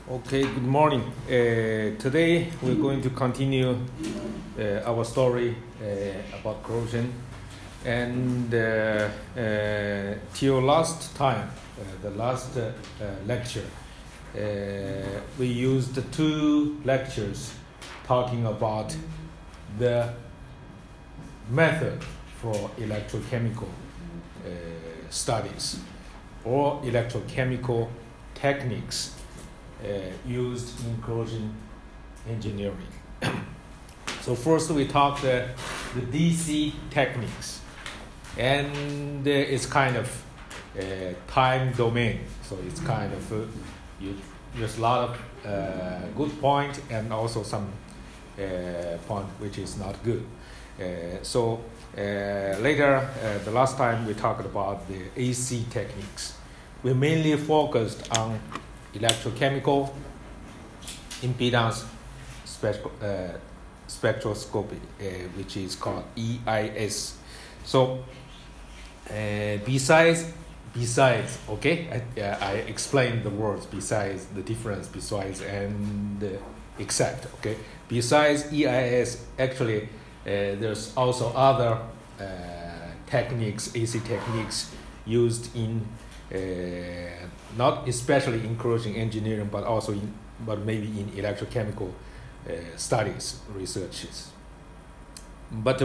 Okay, good morning. Today we're going to continue our story about corrosion. And till last time, the last lecture, we used two lectures talking about the method for electrochemical studies or electrochemical techniques used in corrosion engineering. So first we talked the DC techniques, and it's kind of time domain. So it's kind of there's a lot of good point and also some point which is not good. So later, the last time we talked about the AC techniques. We mainly focused on electrochemical impedance spectroscopy, which is called EIS. So besides, okay, I explained the words besides, the difference besides and except, okay. Besides EIS, actually there's also other techniques, AC techniques used in not especially in corrosion engineering, but maybe in electrochemical studies, researches. But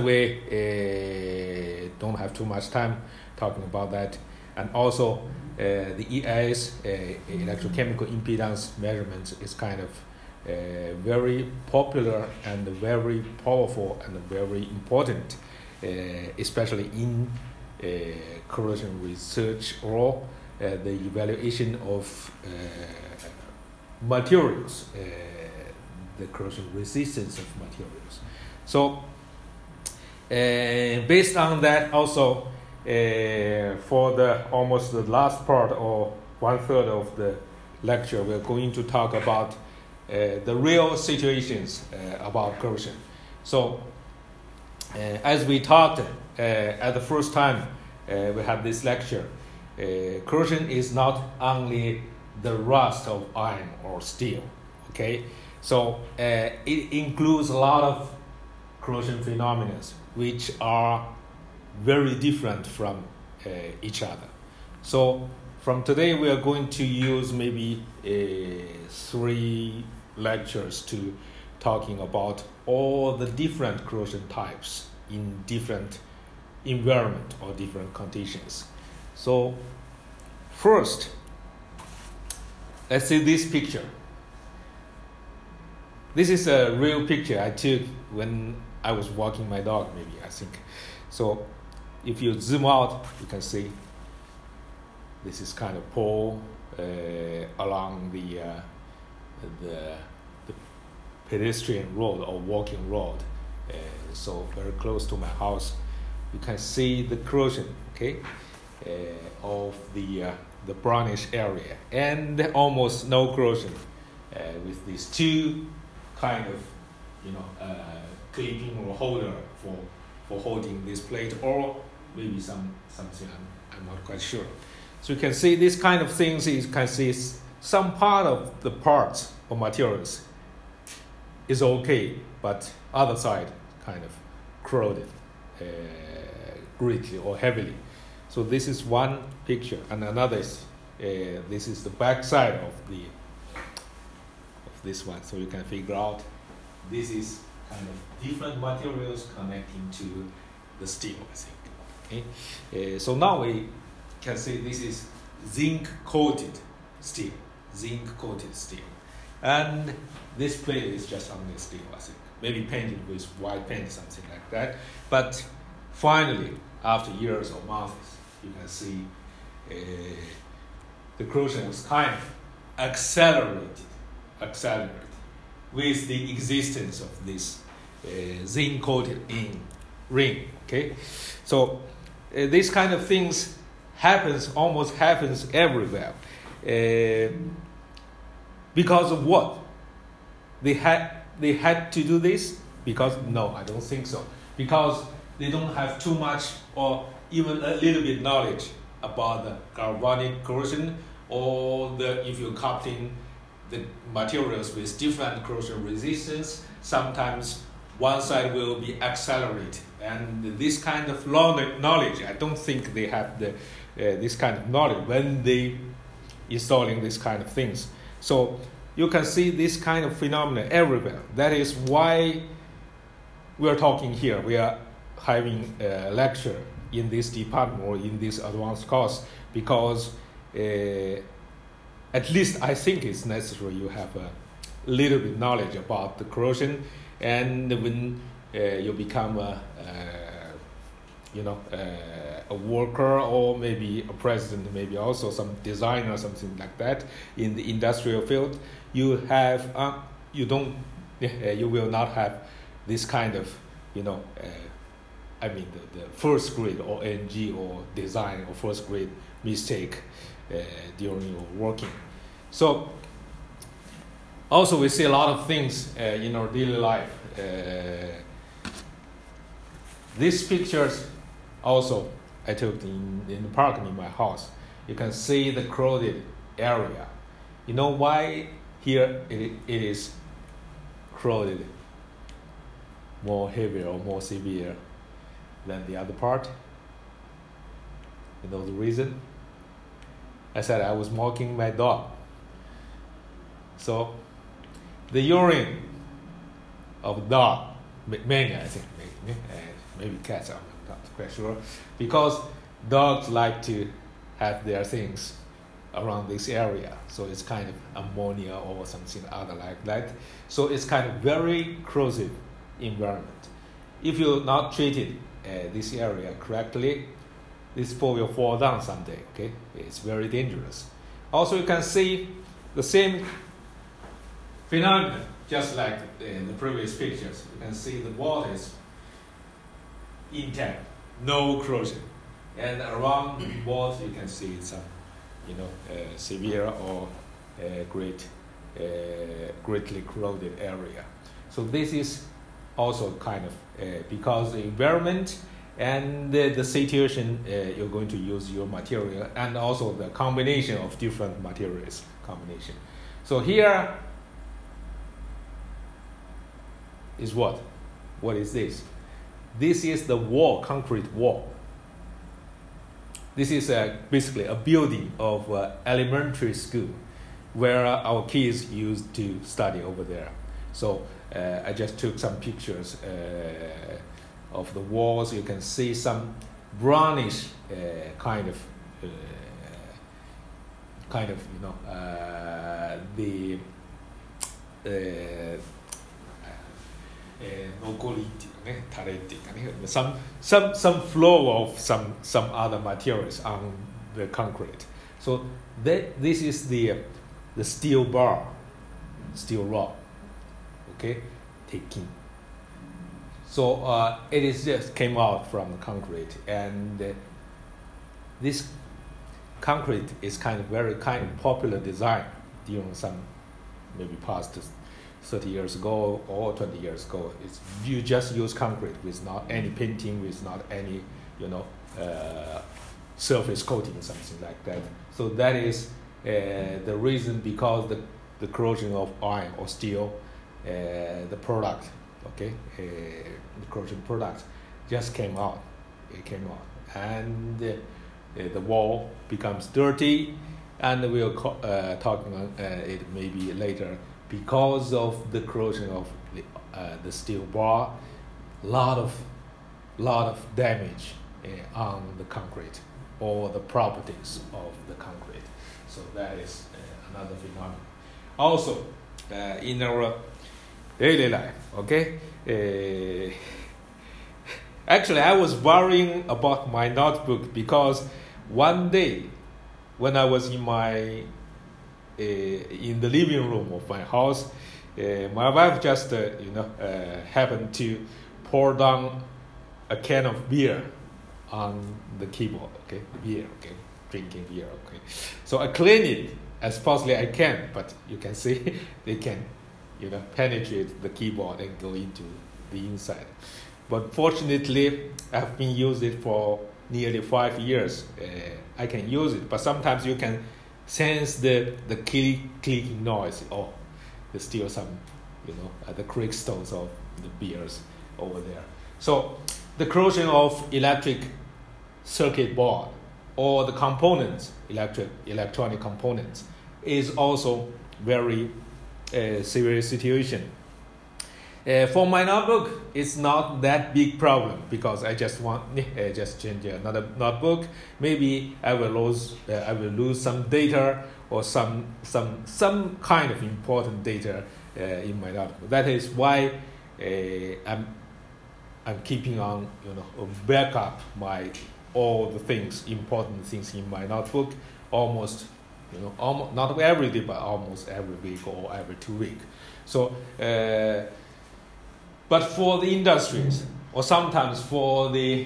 we don't have too much time talking about that. And also the EIS, electrochemical impedance measurements, is kind of very popular and very powerful and very important, especially in corrosion research or the evaluation of materials, the corrosion resistance of materials. So based on that, also for the almost the last part or 1/3 of the lecture, we're going to talk about the real situations about corrosion. So as we talked at the first time we had this lecture, corrosion is not only the rust of iron or steel, okay? So it includes a lot of corrosion phenomena which are very different from each other. So from today we are going to use maybe 3 lectures to talking about all the different corrosion types in different environment or different conditions. So first, let's see this picture. This is a real picture I took when I was walking my dog, maybe, I think. So if you zoom out, you can see this is kind of pole along the pedestrian road or walking road. So very close to my house, you can see the corrosion, okay, of the brownish area, and almost no corrosion with these 2 kind of clipping or holder for holding this plate, or maybe something I'm not quite sure. So you can see this kind of things. You can see some part of the parts or materials is okay, but other side kind of corroded greatly or heavily. So this is one picture, and another is this is the back side of this one. So you can figure out this is kind of different materials connecting to the steel, I think. Okay, so now we can see this is zinc-coated steel, and this plate is just only steel, I think. Maybe painted with white paint, something like that. But finally, after years or months, you can see the corrosion was kind of accelerated with the existence of this zinc-coated ring. Okay, so these kind of things almost happens everywhere. Because of what? They had to do this because no, I don't think so. Because they don't have too much or even a little bit knowledge about the galvanic corrosion, or if you're coupling the materials with different corrosion resistance. Sometimes one side will be accelerated, and this kind of knowledge, I don't think they have this kind of knowledge when they installing this kind of things. So you can see this kind of phenomena everywhere. That is why we are talking here. We are having a lecture in this department or in this advanced course, because at least I think it's necessary you have a little bit knowledge about the corrosion, and when you become a worker, or maybe a president, maybe also some designer, something like that in the industrial field, you have you will not have this kind of the first grade or NG or design or first grade mistake during your working. So also we see a lot of things in our daily life. These pictures also I took in the park in my house. You can see the crowded area. You know why here it is crowded, more heavier or more severe than the other part? You know the reason? I said I was walking my dog. So the urine of dog, mainly I think, maybe cats, I'm not quite sure, because dogs like to have their things around this area, so it's kind of ammonia or something other like that. So it's kind of very corrosive environment. If you not treated this area correctly, this pole will fall down someday. Okay, it's very dangerous. Also, you can see the same phenomenon, just like in the previous pictures. You can see the wall is intact, no corrosion, and around the walls you can see some, severe or greatly corroded area. So this is also kind of because the environment and the situation you're going to use your material, and also the combination of different materials combination. So here is what? What is this? This is the wall, concrete wall. This is basically a building of elementary school where our kids used to study over there. So I just took some pictures of the walls. You can see some brownish kind of some flow of some other materials on the concrete. So this is the steel bar, steel rod, okay, taking. So it is just came out from the concrete, and this concrete is kind of popular design during some maybe past 30 years ago or 20 years ago. You just use concrete with not any painting, with not any surface coating, something like that. So that is the reason, because the corrosion of iron or steel, the product, the corrosion product just came out. It came out, and the wall becomes dirty, and we'll talking on it maybe later. Because of the corrosion of the steel bar, lot of damage on the concrete or the properties of the concrete. So that is another phenomenon. Also, in our daily life, actually I was worrying about my notebook, because one day when I was in the living room of my house, my wife just happened to pour down a can of beer on the keyboard. Drinking beer. So I clean it as possibly I can, but you can see they can penetrate the keyboard and go into the inside. But fortunately, I've been using it for nearly 5 years. I can use it, but sometimes you can sense the clicking noise. Oh, there's still some, the crystals of the beers over there. So the corrosion of electric circuit board or the components, electronic components, is also very severe situation. For my notebook, it's not that big problem because I just change another notebook. Maybe I will lose some data or some kind of important data in my notebook. That is why I'm keeping on backup all the things, important things in my notebook almost not every day but almost every week or every 2 weeks. So but for the industries or sometimes for the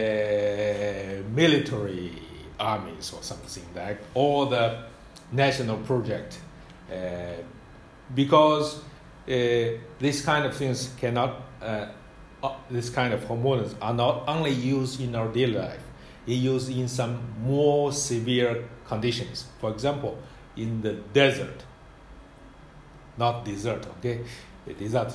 military armies or something like, or the national project, because these kind of things this kind of hormones are not only used in our daily life, it's used in some more severe conditions. For example, in the desert, not desert, okay? Desert,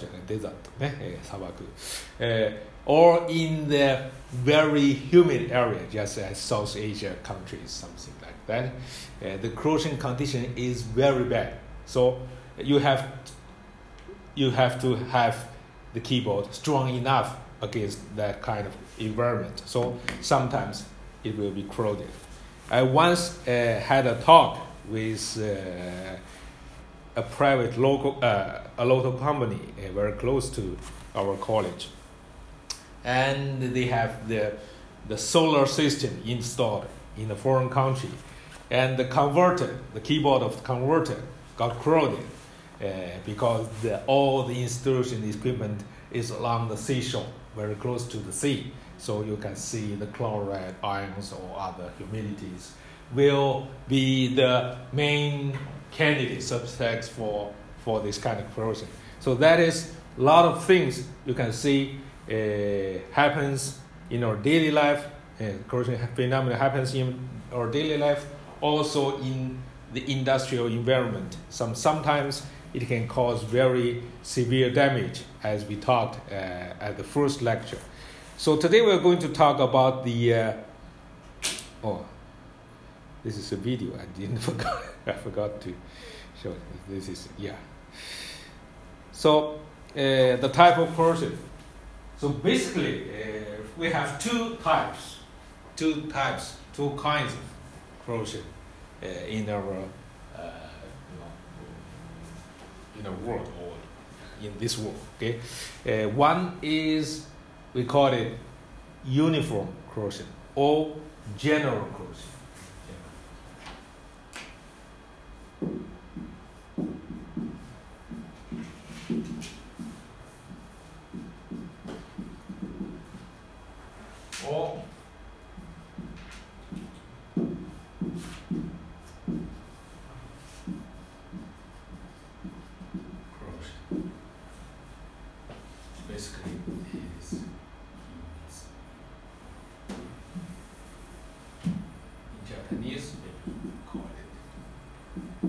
or in the very humid area, just as South Asia countries, something like that. The corrosion condition is very bad. So you have to have the keyboard strong enough against that kind of environment. So sometimes it will be corroded. I once had a talk with a private local company very close to our college, and they have the solar system installed in a foreign country, and the keyboard of the converter got corroded because all the installation equipment is along the seashore, very close to the sea. So you can see the chloride ions or other humidities will be the main candidate subjects for this kind of corrosion. So that is a lot of things you can see happens in our daily life. Corrosion phenomena happens in our daily life, also in the industrial environment. Sometimes it can cause very severe damage, as we talked at the first lecture. So today we're going to talk about the this is a video. I forgot to show it. This is So the type of corrosion. So basically, we have two kinds of corrosion in our world or in this world. Okay, one is, we call it uniform corrosion or general corrosion. Or corrosion. Basically, it is in Japanese they call it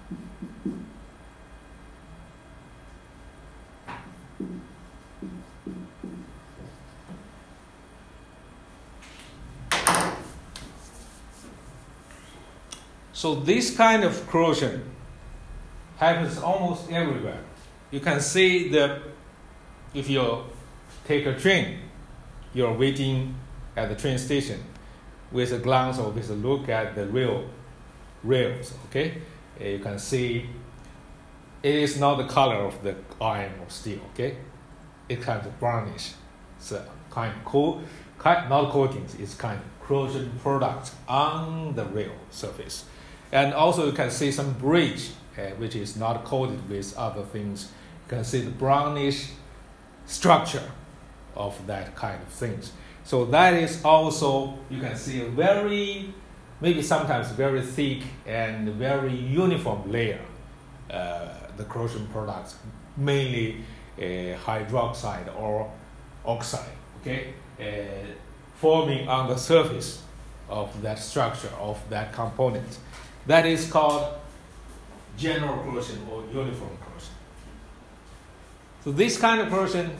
So this kind of corrosion happens almost everywhere. You can see if you take a train, you're waiting at the train station with a glance or with a look at the rails, okay? You can see it is not the color of the iron or steel, okay? It's kind of brownish. It's a kind of not coatings, it's kind of corrosion products on the rail surface. And also you can see some bridge, which is not coated with other things. You can see the brownish structure of that kind of things. So that is also, you can see a maybe sometimes very thick and very uniform layer, the corrosion products, mainly hydroxide or oxide, okay, forming on the surface of that structure, of that component. That is called general corrosion or uniform corrosion. So this kind of corrosion,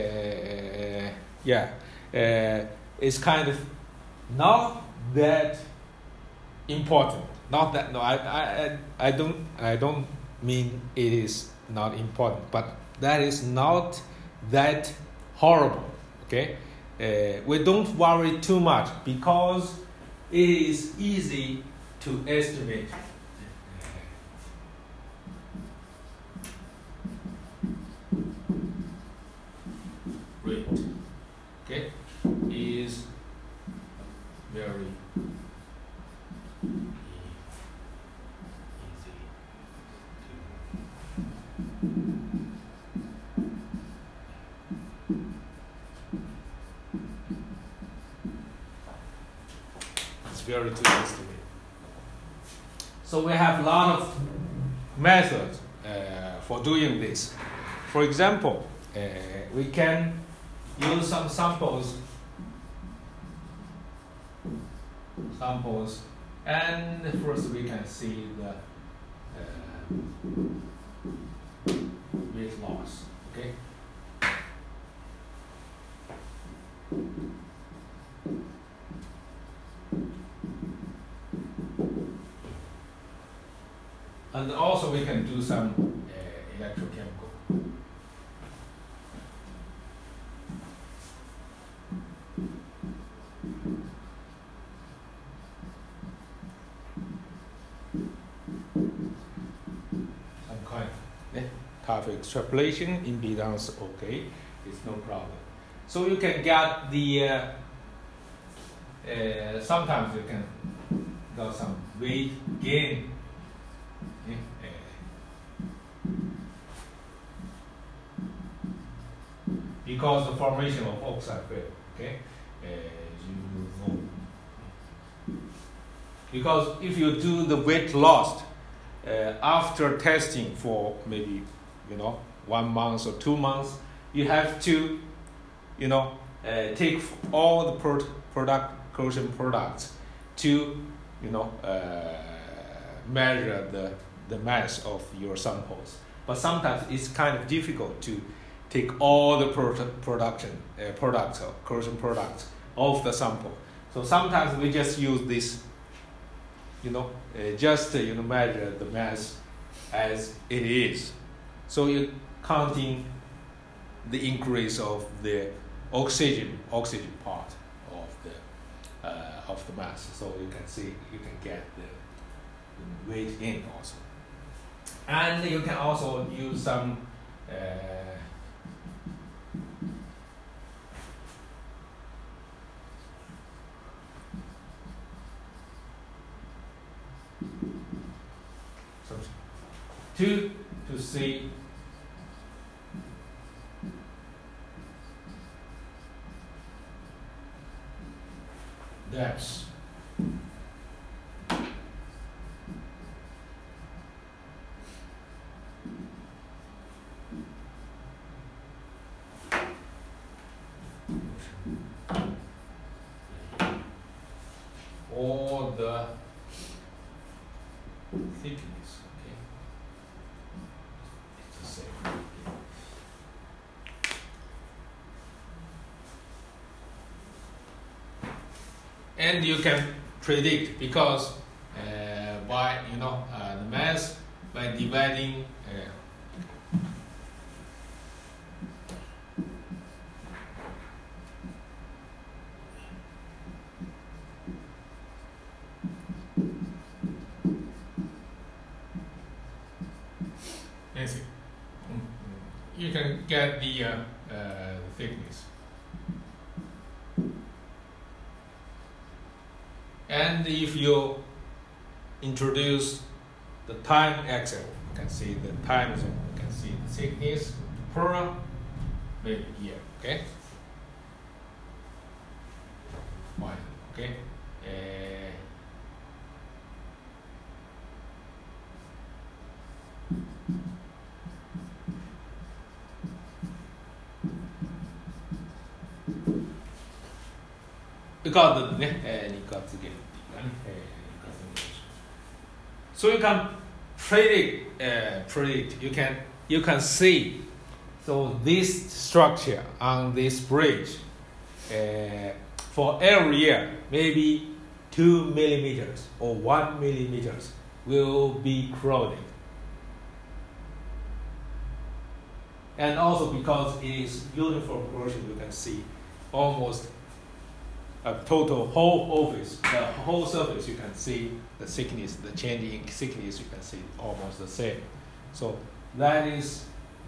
is kind of not that important. Not that I don't mean it is not important, but that is not that horrible. Okay, we don't worry too much because it is easy to estimate. Rate, okay, is very easy it's very to estimate. So we have a lot of methods for doing this. For example, we can use some samples, and first we can see the weight loss. Okay. And also we can do some electrochemical. Some kind of type of extrapolation, impedance, okay, it's no problem. So you can get the, sometimes you can get some weight gain. Because the formation of oxide field, okay, you know. Because if you do the weight loss after testing for maybe 1 month or 2 months, you have to take all the corrosion products to measure the mass of your samples. But sometimes it's kind of difficult to take all the corrosion products of the sample. So sometimes we just use this, measure the mass as it is. So you're counting the increase of the oxygen part of the mass. So you can get the weight in also. And you can also use some to see depths. Or the thickness, okay? It's the same. And you can predict because by the mass by dividing you can get the thickness. And if you introduce the time axis, you can see the time zone, you can see the thickness per maybe year, okay? One, okay? because 2月限定がね、2月の So you can predict. You can see. So this structure on this bridge, for every year, maybe 2 millimeters or 1 millimeters will be corroded. And also because it is uniform corrosion, you can see almost a total whole office, the whole surface, you can see the thickness, the changing thickness, you can see almost the same. So that is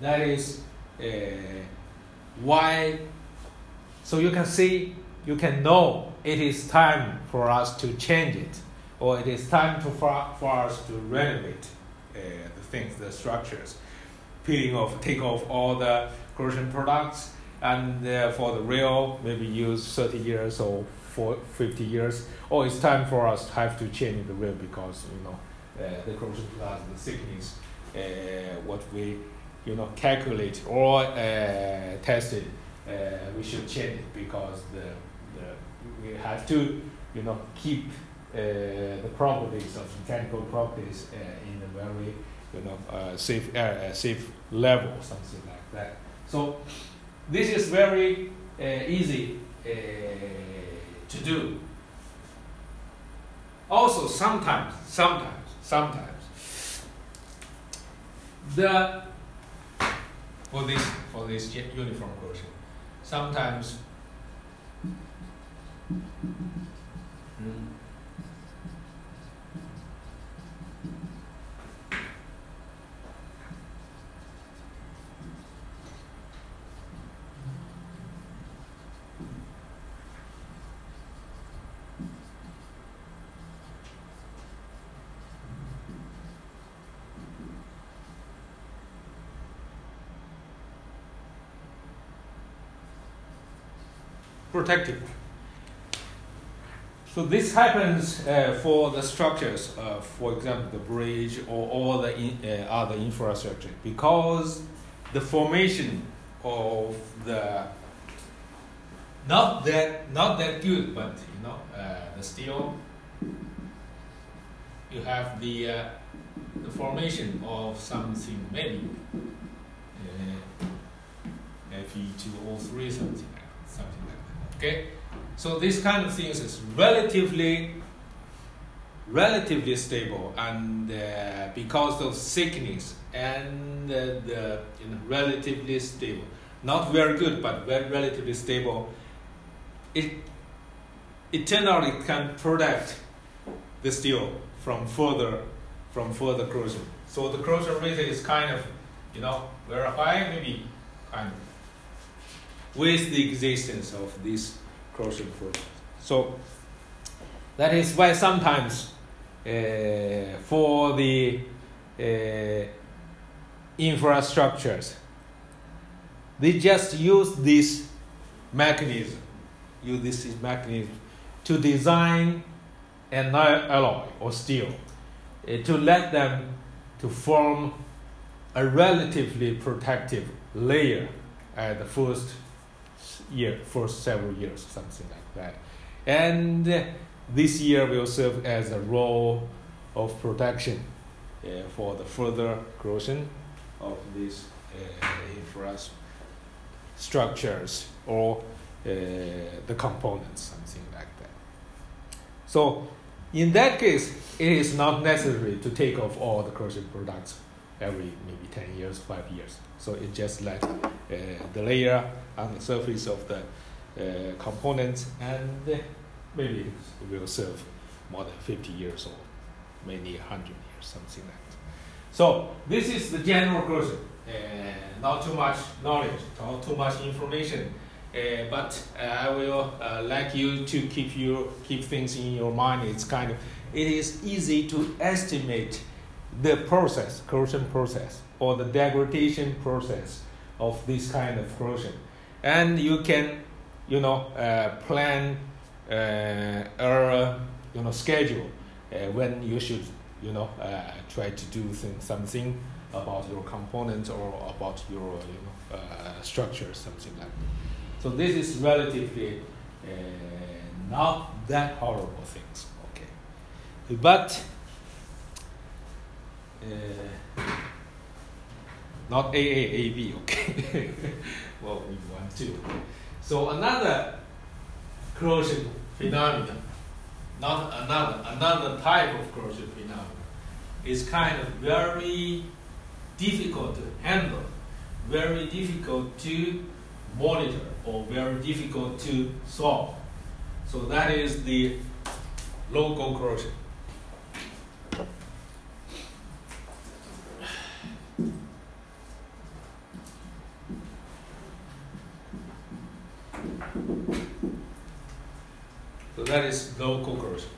why. So you can see, you can know it is time for us to change it, or it is time for us to renovate the things, the structures, take off all the corrosion products, and for the rail, maybe use 30 years or 50 years, or it's time for us to have to change the rail because the corrosion products, the thickness, what we calculate or tested, we should change it because we have to keep the properties of mechanical properties in a very safe level, something like that. So this is very easy to do. Also, sometimes for this uniform corrosion, sometimes protective. So this happens for the structures, for example, the bridge or all the other infrastructure, because the formation of the not that good, but the steel, you have the formation of something, maybe Fe2O3, something like that. Okay, so this kind of things is relatively stable, and because of thickness and the relatively stable, not very good, but relatively stable, it turned out it can protect the steel from further corrosion. So the corrosion rate is kind of very high, maybe kind of, with the existence of this corrosion process. So that is why sometimes for the infrastructures, they just use this mechanism to design an alloy or steel to let them to form a relatively protective layer at the first several years, something like that. And this year will serve as a role of protection for the further corrosion of these infrastructures or the components, something like that. So in that case, it is not necessary to take off all the corrosion products every maybe 10 years, 5 years. So it just let the layer on the surface of the components, and maybe it will serve more than 50 years or maybe 100 years, something like that. So this is the general corrosion. Not too much knowledge, not too much information, but I will like you to keep things in your mind. It is easy to estimate the corrosion process, or the degradation process of this kind of corrosion, and you can plan or schedule when you should try to do something about your components or about your structure, something like that. So this is relatively not that horrible things, okay. But not AAAB, okay? Well, we want to. So another corrosion phenomenon, not another type of corrosion phenomenon, is kind of very difficult to handle, very difficult to monitor, or very difficult to solve. So that is the local corrosion. So that is local corrosion.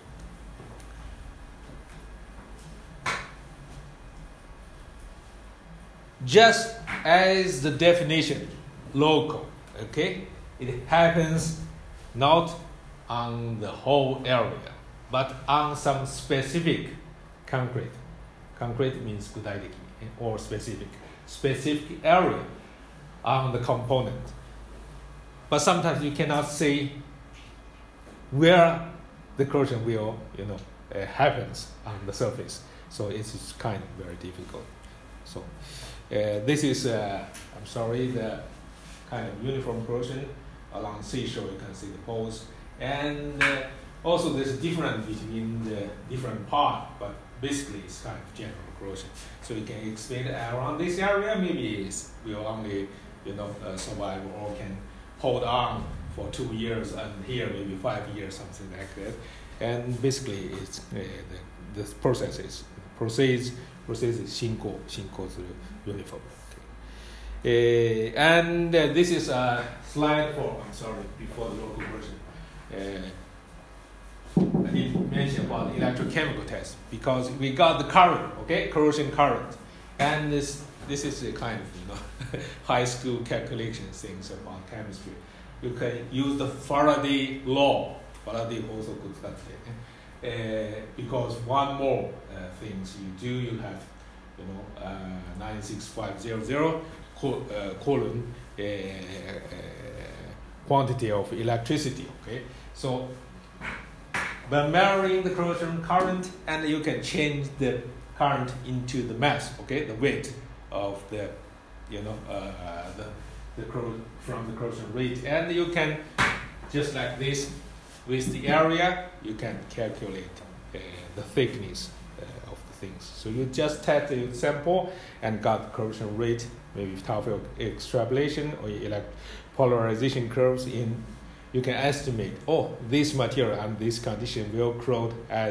Just as the definition, local, okay, it happens not on the whole area, but on some specific concrete. Concrete means gudaideki, or specific area on the component. But sometimes you cannot say where the corrosion will, happens on the surface. So it's kind of very difficult. So this is, the kind of uniform corrosion along seashore. You can see the poles, and also there's a difference between the different parts, but basically it's kind of general corrosion. So you can expand around this area. Maybe it will only, survive or can hold on for 2 years, and here maybe 5 years, something like that. And basically, it's the process is shinko uniform. Okay. And this is a slide for before the local version. I didn't mention about electrochemical test because we got the current, okay, corrosion current, and this is a kind of high school calculation things about chemistry. You can use the Faraday law. Faraday also could study because one more things you do, you have 96500 column quantity of electricity. Okay, so by measuring the corrosion current, and you can change the current into the mass. Okay, the weight of the from the corrosion rate, and you can just like this with the area you can calculate the thickness of the things. So you just take the sample and got the corrosion rate, maybe Tafel extrapolation or polarization curves in. You can estimate, this material and this condition will corrode at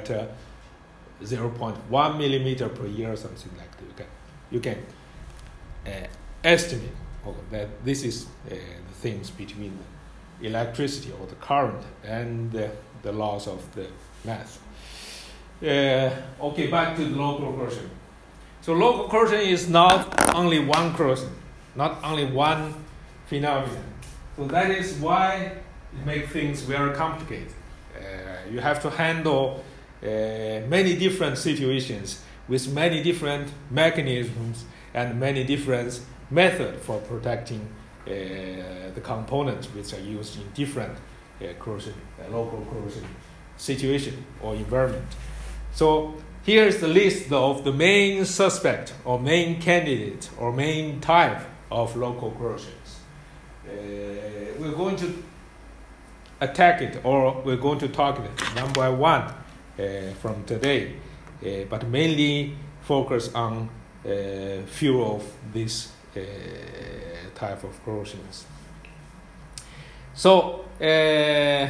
0.1 millimeter per year, something like that. You can estimate that this is the things between the electricity or the current and the laws of the math. Back to the local corrosion. So local corrosion is not only one corrosion, not only one phenomenon. So that is why it makes things very complicated. You have to handle many different situations with many different mechanisms and many different methods for protecting the components which are used in different corrosion, local corrosion situation or environment. So here is the list of the main suspect or main candidate or main type of local corrosions. We're going to attack it, or we're going to talk it one by one from today, but mainly focus on few of these type of corrosions. So the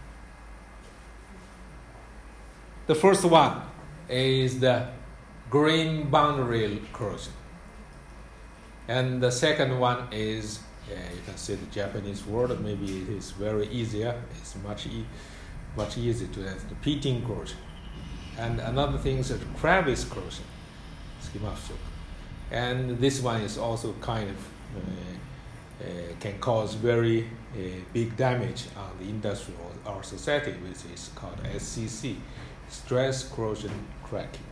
first one is the grain boundary corrosion, and the second one is you can say the Japanese word. Maybe it is very easier. It's much easier to answer the pitting corrosion, and another thing is the crevice corrosion, and this one is also kind of can cause very big damage on the industry or our society, which is called SCC, stress corrosion cracking.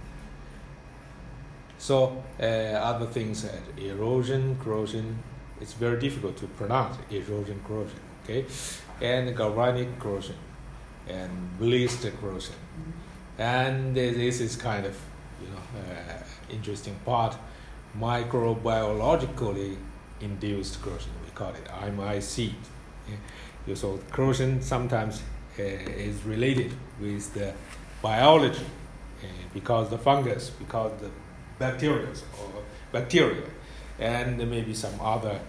So other things, erosion, corrosion, it's very difficult to pronounce, erosion, corrosion, okay? And galvanic corrosion, and ballistic corrosion. And this is kind of interesting part, microbiologically induced corrosion. We call it MIC. So corrosion sometimes is related with the biology, because the fungus, because the bacteria, and maybe some other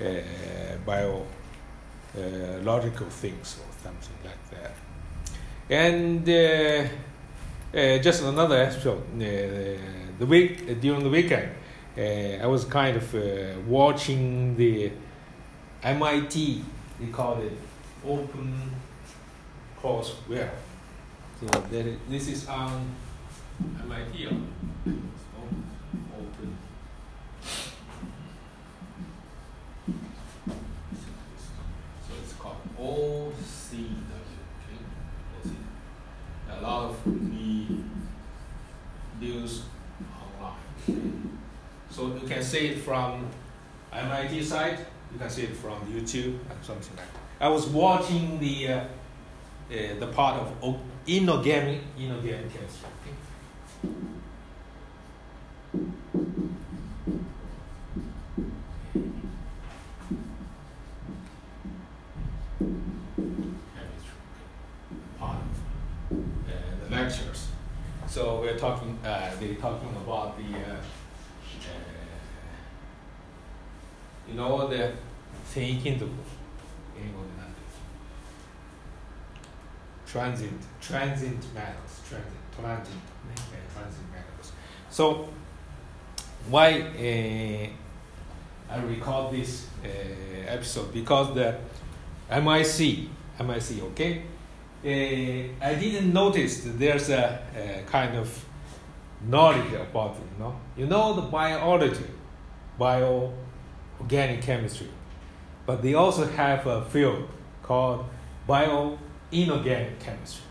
biological things or something like that. And just another episode, during the weekend, I was kind of watching the MIT, they call it open courseware. So this is on MIT. Open. So it's called OCW. Okay? A lot of news online. So you can see it from MIT site. You can see it from YouTube and something like that. I was watching the part of inorganic chemistry. Okay? Part of the lectures. So we're talking. They're talking about the. The thinking the transient metals. So why I recall this episode, because the MIC, okay? I didn't notice that there's a kind of knowledge about it, the biology, organic chemistry, but they also have a field called bio-inorganic chemistry.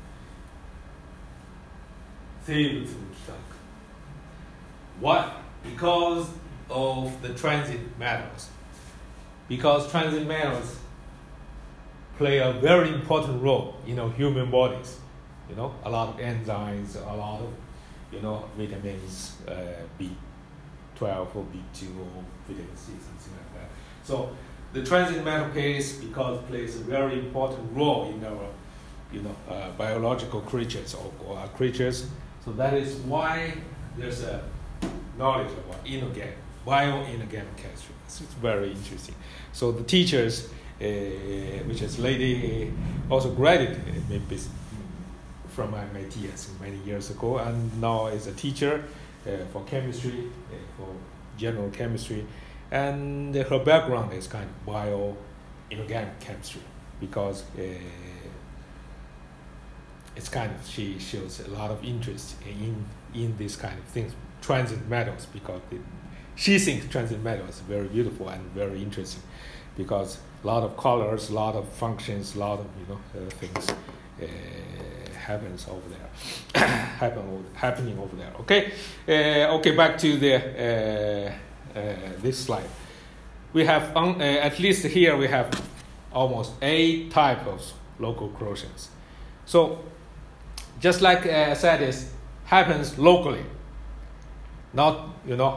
Why? Because of the transit metals. Because transit metals play a very important role in human bodies. A lot of enzymes, a lot of vitamins, B12 or B2 or vitamin C, something like that. So the transit metal plays a very important role in our biological creatures or creatures. So that is why there's a knowledge about bio-inorganic chemistry. It's very interesting. So the teachers, which is lady, also graduated maybe from MIT, I think, many years ago, and now is a teacher for chemistry, for general chemistry, and her background is kind of bio-inorganic chemistry, because it's kind of, she shows a lot of interest in this kind of things, transit metals, because she thinks transit metals is very beautiful and very interesting, because a lot of colors, a lot of functions, a lot of things happens over there, happening over there. Okay, back to the this slide. We have at least here we have almost 8 types of local corrosions. So just like I said, it happens locally, not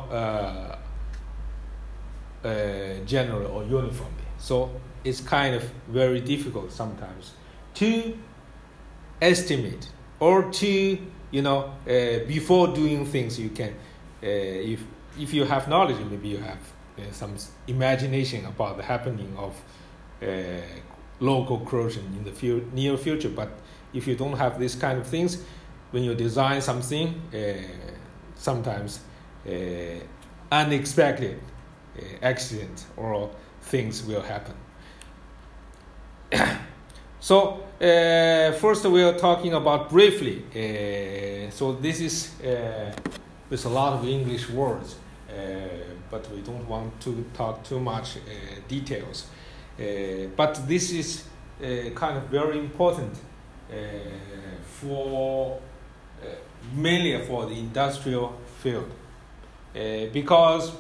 generally or uniformly. So it's kind of very difficult sometimes to estimate, or to before doing things, you can if you have knowledge, maybe you have some imagination about the happening of local corrosion in the near future. But if you don't have this kind of things, when you design something, sometimes unexpected accident or things will happen. So first we are talking about briefly. So this is with a lot of English words, but we don't want to talk too much details. But this is kind of very important for mainly for the industrial field, because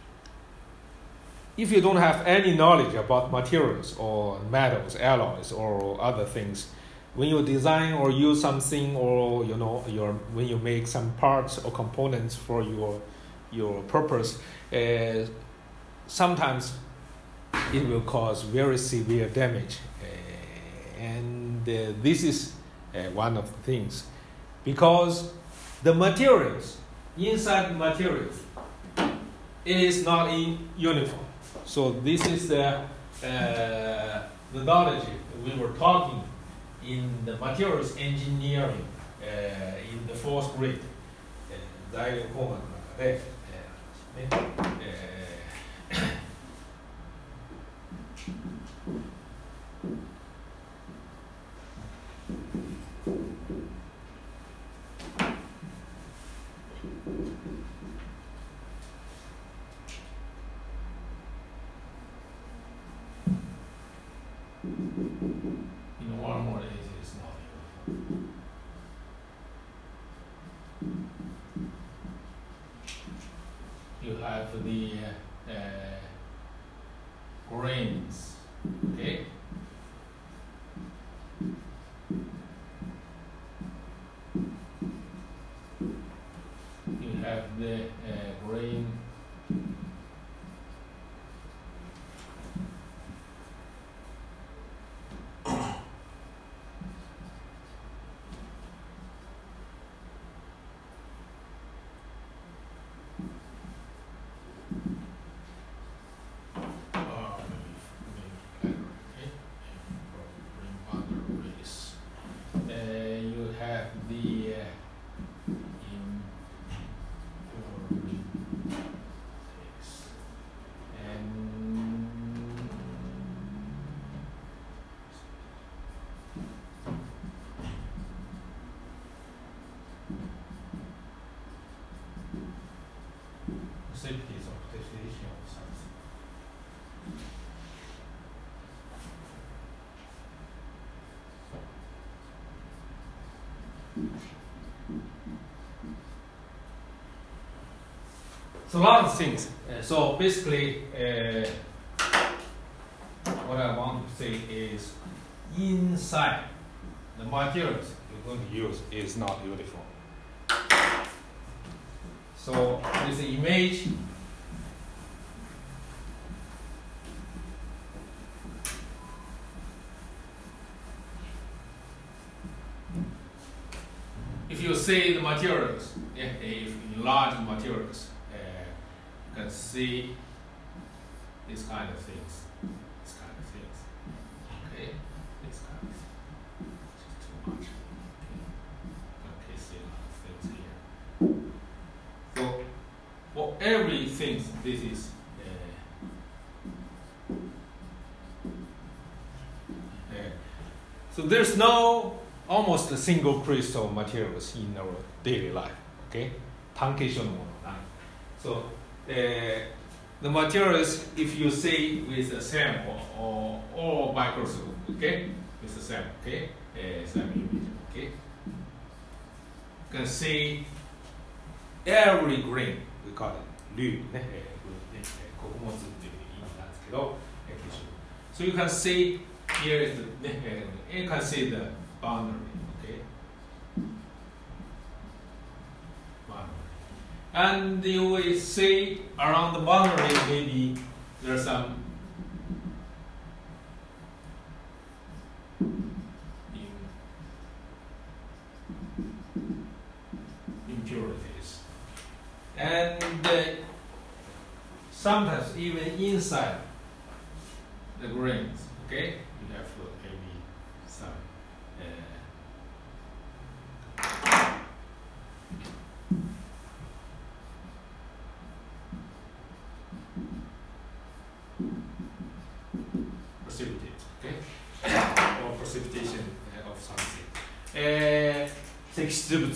if you don't have any knowledge about materials or metals, alloys, or other things, when you design or use something, or when you make some parts or components for your purpose, sometimes it will cause very severe damage, and this is one of the things, because the materials inside the materials, it is not uniform. So this is the methodology we were talking in the materials engineering in the 4th grade. 材料工学の中で、one more is not uniform. You have the grains, okay? You have the grain. You have the precipities or precipitation of something. So a lot of things. So basically, what I want to say is, inside the materials you're going to use is not uniform. So with the image, if you see the materials, if in large materials, you can see these kind of things. Okay, this kind of thing. Just too much. Okay, see a lot of things here. So for everything, this is so there's no almost a single crystal materials in our daily life. Okay, so the materials, if you see with a sample or microscope, okay, with a sample, okay, some image, okay, you can see every grain, we call it 粒ね、穀物っていう意味なんですけど、so you can see here is the, you can see the boundary, okay, and you will see around the boundary maybe there's some impurities, and sometimes even inside the grains, okay, you have maybe some precipitate, okay, or precipitation of something. 積出物.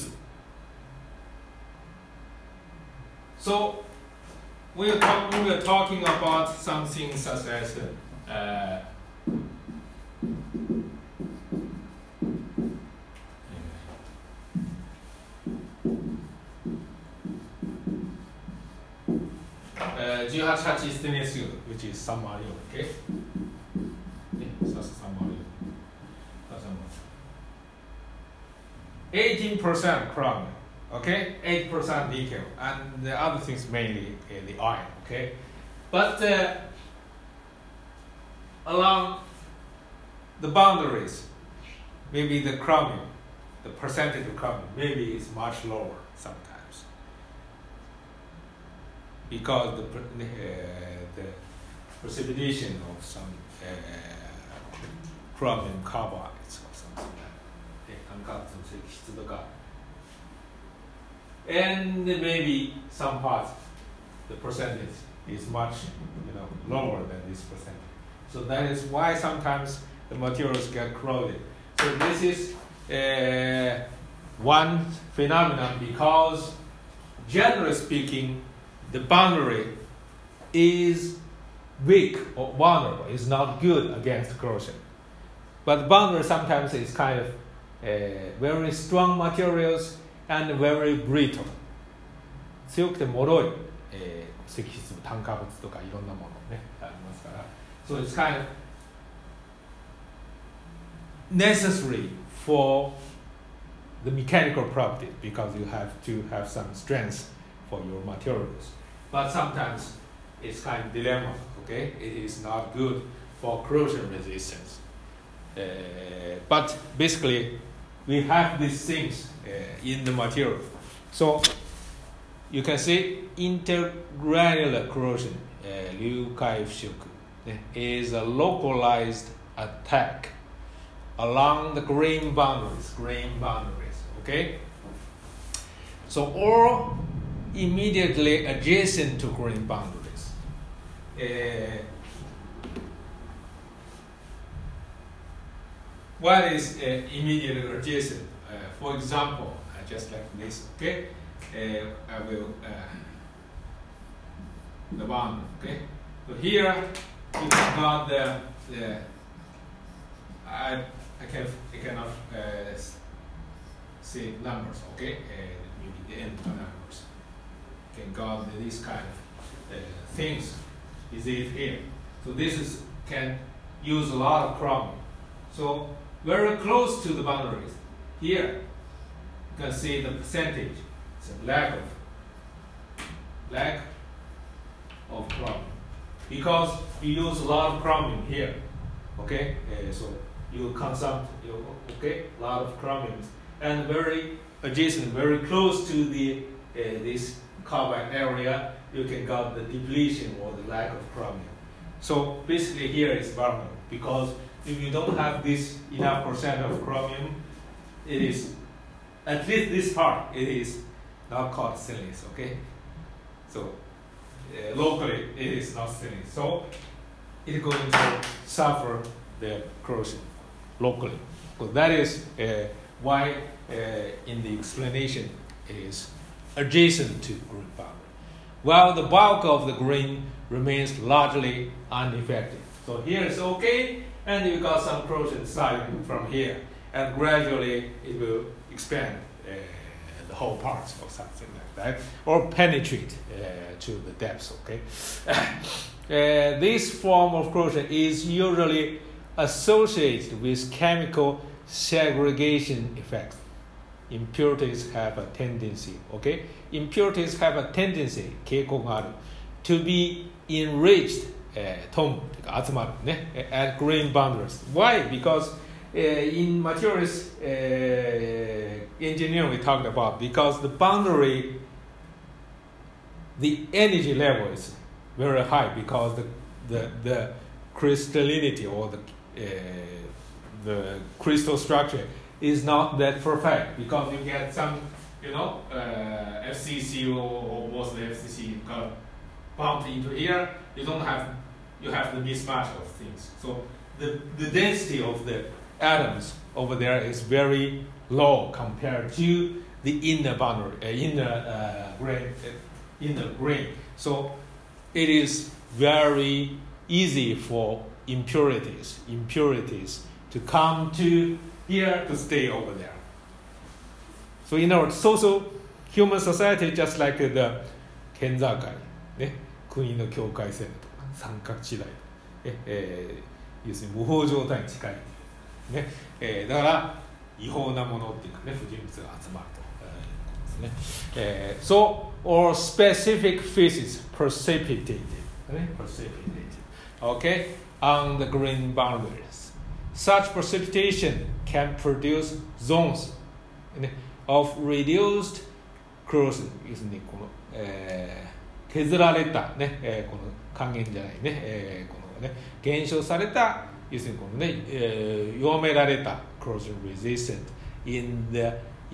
So we are talking about something such as GH8 stainless steel, which is submarine, okay? That's submarine. 18% chromium, okay, 8% nickel, and the other things mainly the iron, okay. But along the boundaries, maybe the chromium, the percentage of chromium, maybe is much lower sometimes, because the precipitation of some chromium carbides or something like that. And maybe some parts, the percentage is much lower than this percentage. So that is why sometimes the materials get corroded. So this is one phenomenon, because generally speaking, the boundary is weak or vulnerable, is not good against corrosion. But the boundary sometimes is kind of very strong materials and very brittle. 強くて脆い、石質炭化物とかいろんなものねありますから。So it's kind of necessary for the mechanical property, because you have to have some strength for your materials. But sometimes it's kind of dilemma, okay? It is not good for corrosion resistance. But basically, we have these things in the material. So you can see intergranular corrosion, 流解腐蝕, is a localized attack along the grain boundaries, okay? So all immediately adjacent to grain boundaries. What is immediately adjacent? For example, just like this, okay? I will the boundary, okay? So here you got the I cannot see numbers, okay? Maybe the end numbers. Okay, got this kind of things is it here. So this can use a lot of chromium. So very close to the boundaries. Here you can see the percentage. It's a lack of chromium, because you use a lot of chromium here. Okay, so you consume a lot of chromium, and very adjacent, very close to the this carbide area, you can get the depletion or the lack of chromium. So basically here is vulnerable, because if you don't have this enough percent of chromium, it is, at least this part, it is not called stainless, okay? So locally it is not stainless. So it is going to suffer the corrosion locally. So that is why in the explanation it is adjacent to grain boundary, while the bulk of the grain remains largely unaffected. So here it's okay, and you got some corrosion starting from here, and gradually it will expand the whole parts or something like that, or penetrate to the depths, okay? This form of corrosion is usually associated with chemical segregation effects. Impurities have a tendency, okay? Impurities have a tendency, 傾向がある, to be enriched, トムとか集まるね at grain boundaries. Why? Because in materials engineering we talked about, because the boundary, the energy level is very high, because the crystallinity or the crystal structure is not that perfect, because you get some, FCC or mostly FCC got bumped into here. You have the mismatch of things. So the density of the atoms over there is very low compared to the inner boundary, inner grain. So it is very easy for impurities to come to here to stay over there. So in our social human society, just like the 県境ね、国の境界線とか三角地帯、要するに無法状態に近いね、だから違法なものっていうかね、不純物が集まるということですね。So, or specific physics precipitated, okay, on the green boundaries. Such precipitation can produce zones of reduced corrosion ですね。この、削られたね、この還元じゃないね、このね減少された要するにこのね、弱められた corrosion resistant in the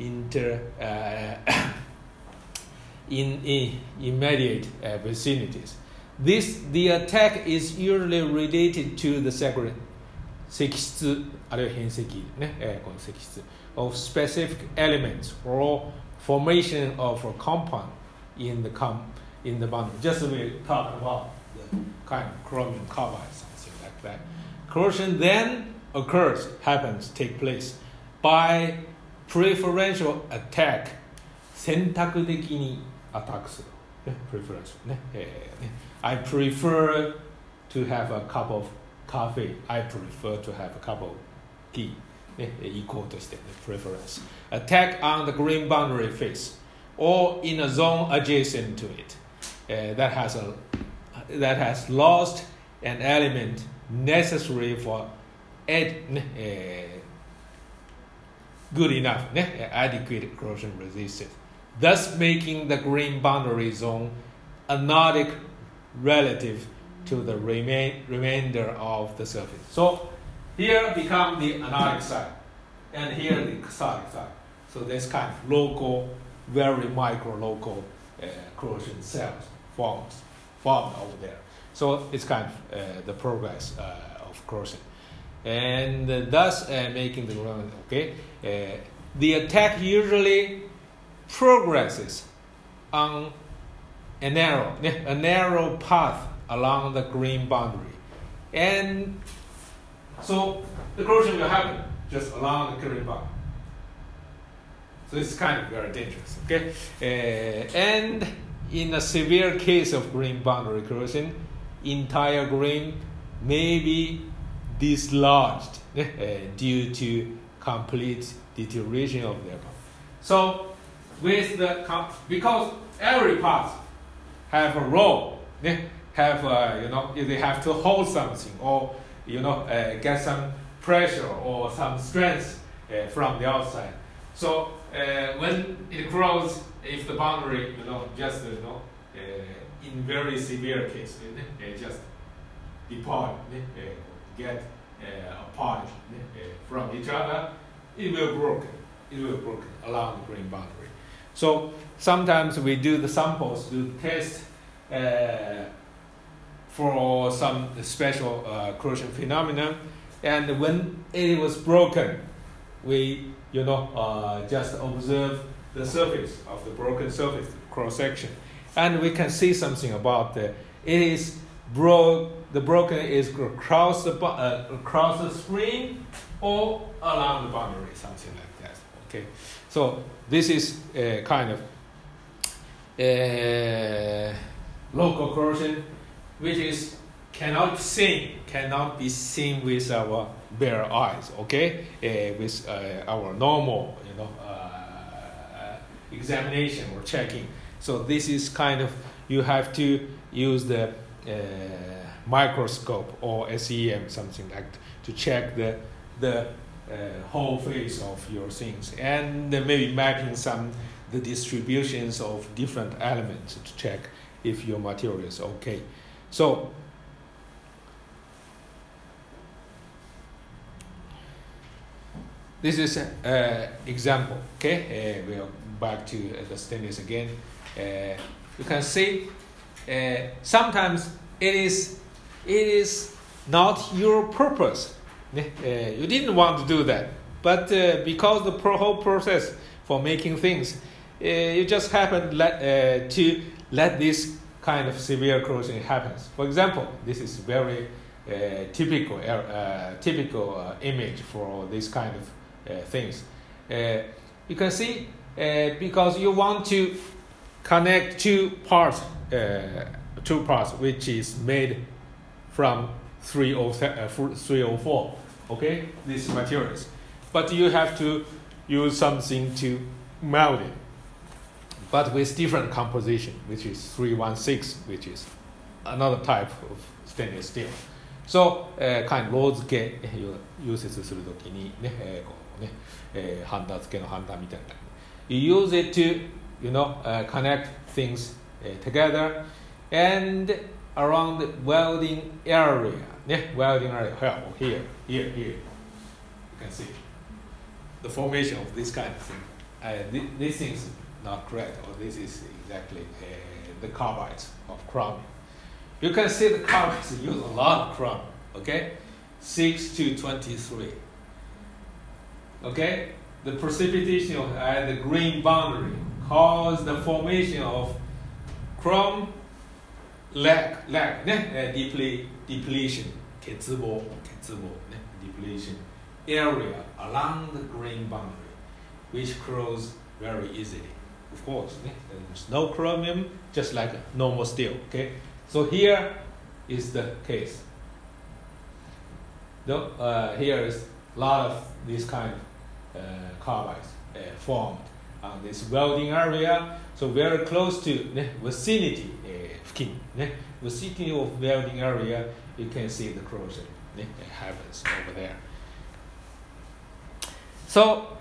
immediate vicinities. The attack is usually related to the積質あるいは変積ね、この積質 of specific elements or formation of a compound in the boundary. Just we talk about the kind of chromium carbide, something like that. Corrosion then takes place by preferential attack. 選択的にアタックする。preferential ね。I prefer to have a cup of coffee. I prefer to have a cup of tea. 移行としてね、preference. Attack on the green boundary face or in a zone adjacent to it that has lost an element necessary for good enough adequate corrosion resistance, thus making the green boundary zone anodic relative to the remainder of the surface. So here become the anodic side, and here the cathodic side. So this kind of local, very micro local corrosion cells formed over there. So it's kind of the progress of corrosion, and thus making the ground okay. The attack usually progresses on a narrow path along the green boundary, and so the corrosion will happen just along the green boundary. So it's kind of very dangerous, okay? And in a severe case of green boundary corrosion, entire grain may be dislodged due to complete deterioration of their part. So with because every part have a role, they have they have to hold something or get some pressure or some strength from the outside. So when it grows, if the boundary just in very severe case just depart, get apart from each other, it will broken along the green boundary. So sometimes we do the samples, do the test for some special corrosion phenomenon, and when it was broken, we just observe the surface of the broken surface cross section, and we can see something about the broken is across the screen or along the boundary, something like that. Okay, so this is kind of local corrosion, which cannot be seen with our bare eyes. Okay, with our normal examination or checking. So this is kind of, you have to use the microscope or SEM, something like that, to check the whole face of your things, and maybe mapping the distributions of different elements to check if your material is okay. So this is an example. Okay, we are back to the stainless again. You can see sometimes it is not your purpose. You didn't want to do that, but because the whole process for making things, you just happen to let this kind of severe corrosion happens. For example, this is very typical image for this kind of things. You can see because you want to connect two parts which is made from 304. Okay, these materials. but you have to use something to melt it, but with different composition, which is 316, which is another type of stainless steel. So, ロー付け、溶接するときにね、こうね、ハンダ付けのハンダみたいな。You use it to, connect things together, and around the welding area. Welding area. Here. You can see the formation of this kind of thing. This thing is not correct, or this is exactly the carbides of chromium. You can see the carbides use a lot of chromium. Okay, 6 to 23. Okay, the precipitation at the grain boundary cause the formation of chrome depletion, 欠乏 depletion area around the grain boundary, which grows very easily. Of course, there's no chromium, just like normal steel. Okay, so here is the case. Here is a lot of this kind of carbides formed on this welding area. So very close to vicinity, vicinity of welding area, you can see the corrosion happens over there. So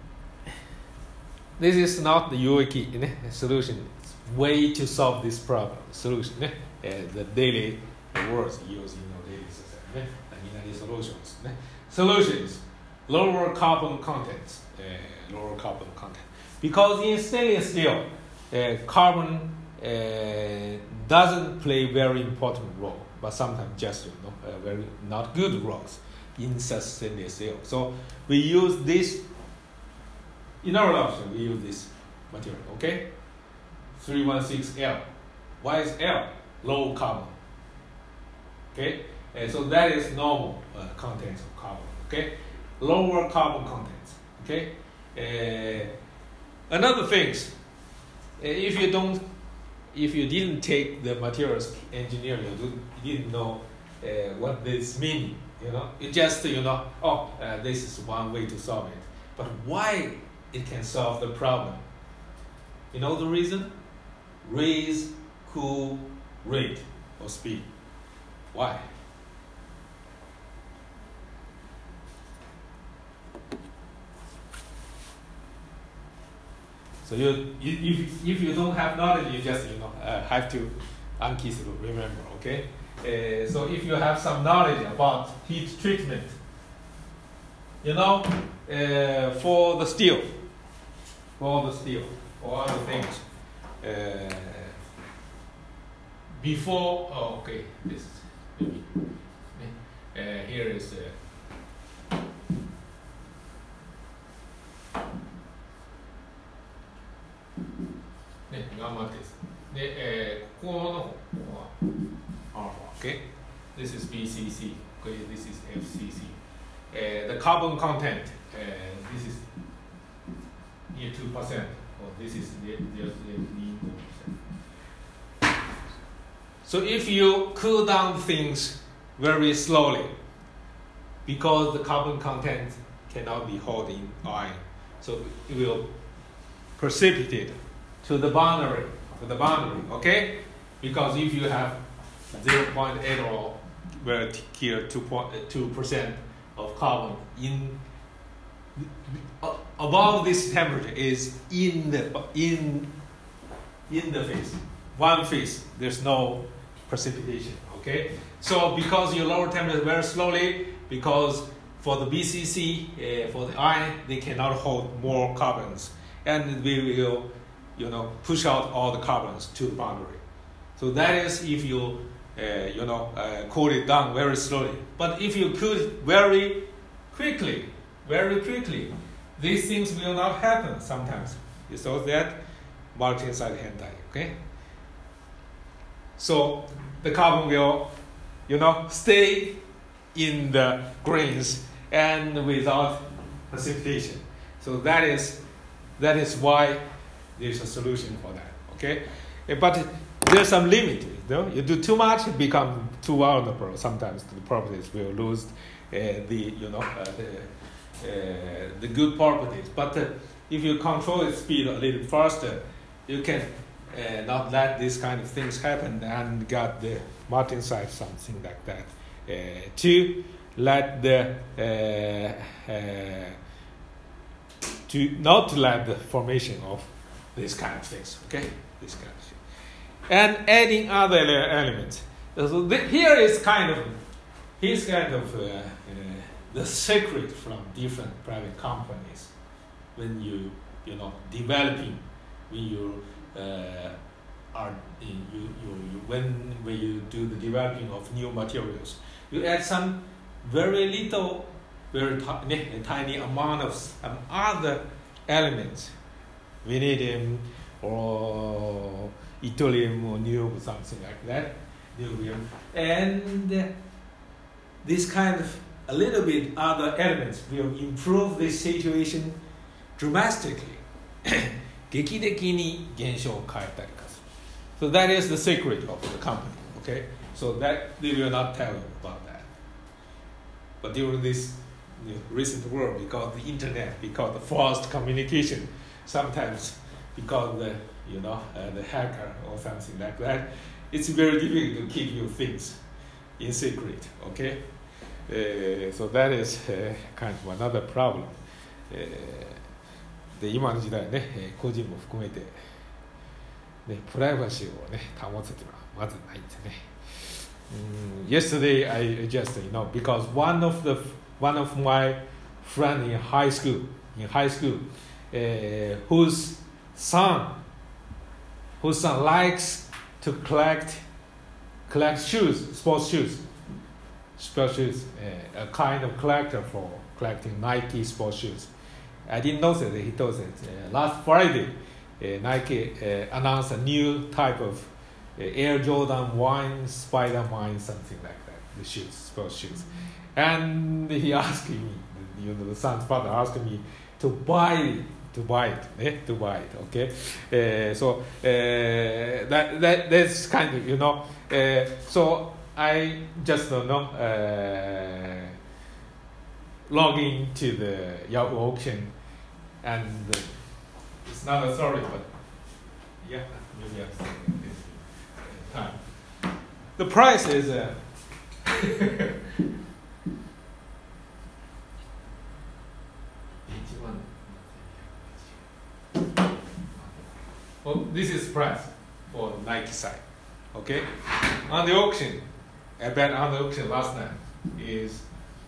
this is not the Ueki solution. It's way to solve this problem. Solution, the daily words used in our daily system. Solutions. Solutions, lower carbon content. Because in stainless steel, carbon doesn't play very important role, but sometimes just very not good roles in such stainless steel. So we use this. In our option, we use this material. Okay, 316L. Why is L? Low carbon. Okay. So that is normal contents of carbon. Okay, lower carbon contents. Okay, another things, if you didn't take the materials engineering, you didn't know what this means. You just this is one way to solve it. But why it can solve the problem? You know the reason? Raise cool rate or speed. Why? So if you don't have knowledge, you just have to Anki remember. Okay. So if you have some knowledge about heat treatment, for the steel, or other things, before. This maybe here is. Okay, this is BCC. Okay, this is FCC. The carbon content. This is near 2%, or this is just 3%. So if you cool down things very slowly, because the carbon content cannot be held in iron, so it will precipitate to the boundary, okay? Because if you have 0.8 or where here 2% of carbon in above this temperature is in the phase. One phase, there's no precipitation, okay? So because you lower temperature very slowly, because for the BCC, for the iron, they cannot hold more carbons, and we will push out all the carbons to the boundary. So that is if you cool it down very slowly. But if you cool it very quickly, these things will not happen sometimes. You saw that Martin-Side hand die, okay? So the carbon will, stay in the grains and without precipitation. So that is why there's a solution for that, okay? But there's some limit. You do too much, it becomes too vulnerable. Sometimes the properties will lose the the good properties. But if you control its speed a little faster, you can not let these kind of things happen and got the martensite, something like that, to let the to not let the formation of these kind of things. Okay, this kind of thing, and adding other elements. So here is kind of the secret from different private companies when you developing, when you when you do the developing of new materials, you add some very little, very tiny amount of some other elements, vanadium or yttrium or niobium, something like that, niobium, and this kind of a little bit other elements will improve this situation dramatically. 劇的に現象を変えたりかする。So that is the secret of the company. Okay, so that they will not tell you about that. But during this recent world, because the internet, because the fast communication, sometimes because the the hacker or something like that, it's very difficult to keep your things in secret. Okay, so that is kind of another problem. で今の時代ね、個人も含めて、ね、プライバシーをね保つというのはまずないんですね。Yesterday I just because one of my friend in high school, whose son likes to collect shoes, sports shoes, a kind of collector for collecting Nike sports shoes. I didn't know that. He told that last Friday, Nike announced a new type of Air Jordan 1 Spider-Man, something like that, the shoes, sports shoes. And he asked me, the son's father asked me to buy it, okay? So that's kind of, so I just log into the Yahoo auction, and it's not a story, but yeah, maybe I'm saying this time. The price is well, this is price for Nike side, okay? On the auction, I bet on the auction last night is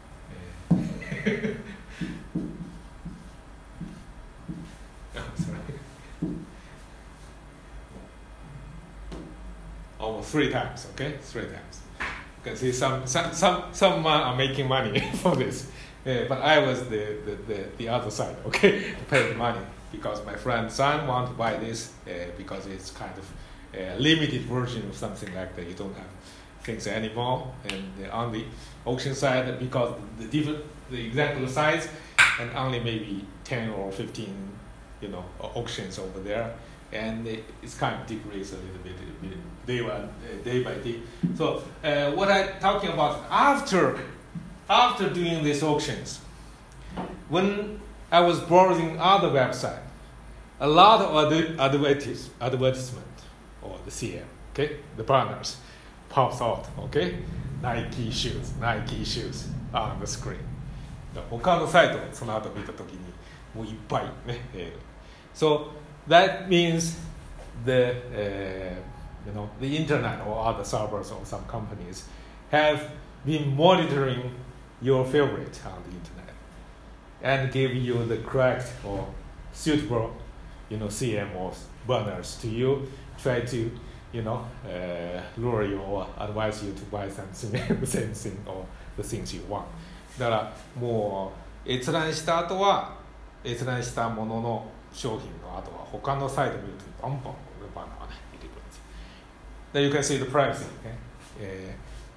almost 3 times, okay? 3 times. You can see some are making money for this, but I was the other side, okay? To pay the money because my friend's son want to buy this because it's kind of a limited version of something like that. You don't have things anymore, and on the auction side, because the exact size, and only maybe 10 or 15, auctions over there, and it's kind of decreased a little bit day by day. So what I'm talking about after doing these auctions, when I was browsing other website, a lot of advertisement or the CM, okay, the banners pops out, okay, Nike shoes on the screen. 他のサイトをその後見たときにもういっぱいね。So that means the internet or other servers or some companies have been monitoring your favorite on the internet and give you the correct or suitable, CM or banners to you, try to, lure you or advise you to buy something, the same thing or the things you want. だからもう閲覧した後は閲覧したものの商品の後は他のサイト見るとバンバンバナーがね出てくるんですよ。Then you can see the pricing. Okay?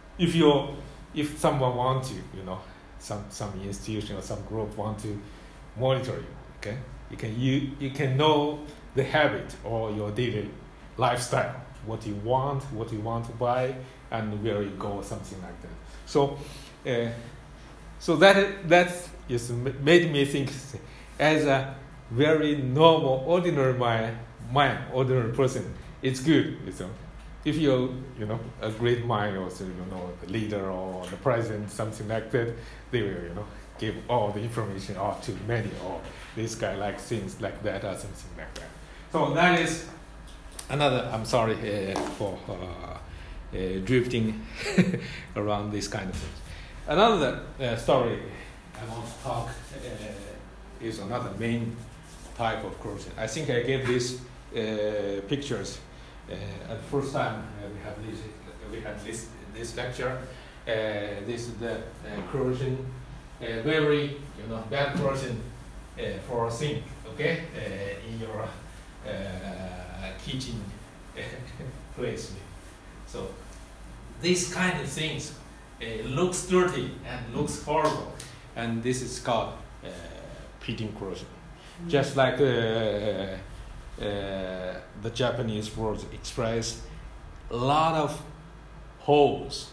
If someone wants to, some institution or some group want to monitor you, okay? You can know the habit or your daily lifestyle, what you want to buy, and where you go, something like that. So So that is made me think as a very normal, ordinary mind, ordinary person. It's good, if you're, a great mind or the leader or the president, something like that, they will, give all the information or to many or this guy likes things like that or something like that. So that is another. I'm sorry for drifting around this kind of things. Another story I want to talk is another main type of corrosion. I think I gave these pictures at the first time we had this lecture. This is the corrosion, very bad corrosion for a sink, okay, in your kitchen place. So these kind of things looks dirty and looks horrible, and this is called pitting corrosion. Just like the Japanese word express, a lot of holes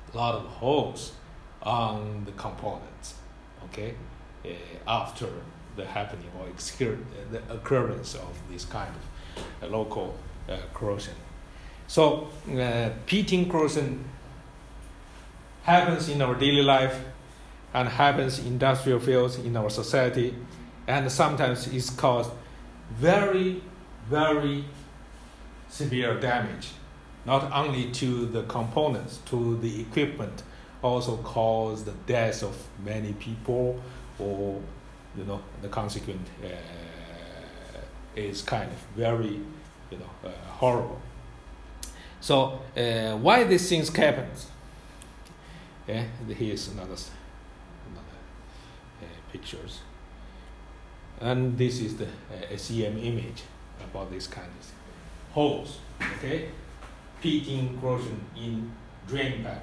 on the components, okay, after the happening or the occurrence of this kind of local corrosion. So pitting corrosion happens in our daily life and happens in industrial fields in our society, and sometimes it's caused very, very severe damage, not only to the components, to the equipment, also cause the death of many people, or the consequent is kind of very horrible. So why these things happens? Here's another pictures, and this is the SEM image about this kind of holes. Okay, pitting corrosion in drain pipe.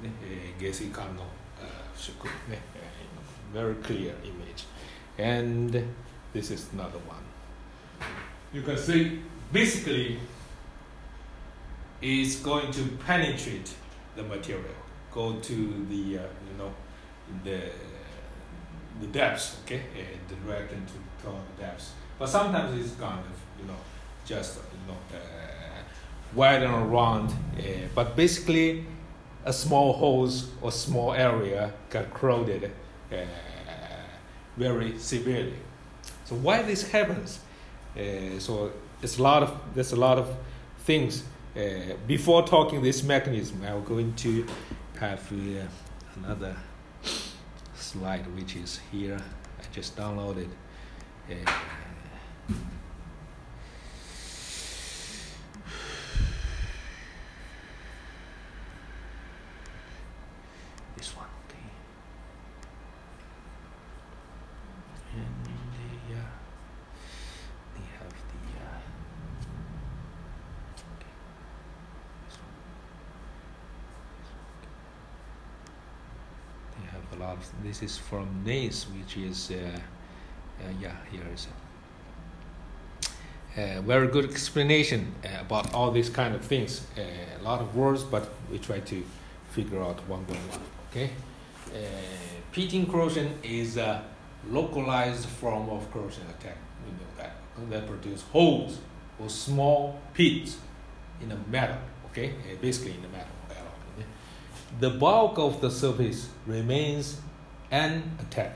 Very clear image, and this is another one. You can see basically it's going to penetrate the material, go to the the depths, okay, direct into the depths. But sometimes it's kind of just widen around, but basically a small holes or small area got corroded very severely. So why this happens? So there's a lot of things. Before talking this mechanism, I'm going to have another slide, which is here. I just downloaded. This one, okay. And they have the okay. This one. They have a lot of. This is from NACE, which is here is a very good explanation about all these kind of things. A lot of words, but we try to figure out one by one. Okay, pitting corrosion is a localized form of corrosion attack. We know that produce holes or small pits in the metal. Okay, basically in the metal alloy. The bulk of the surface remains unattacked.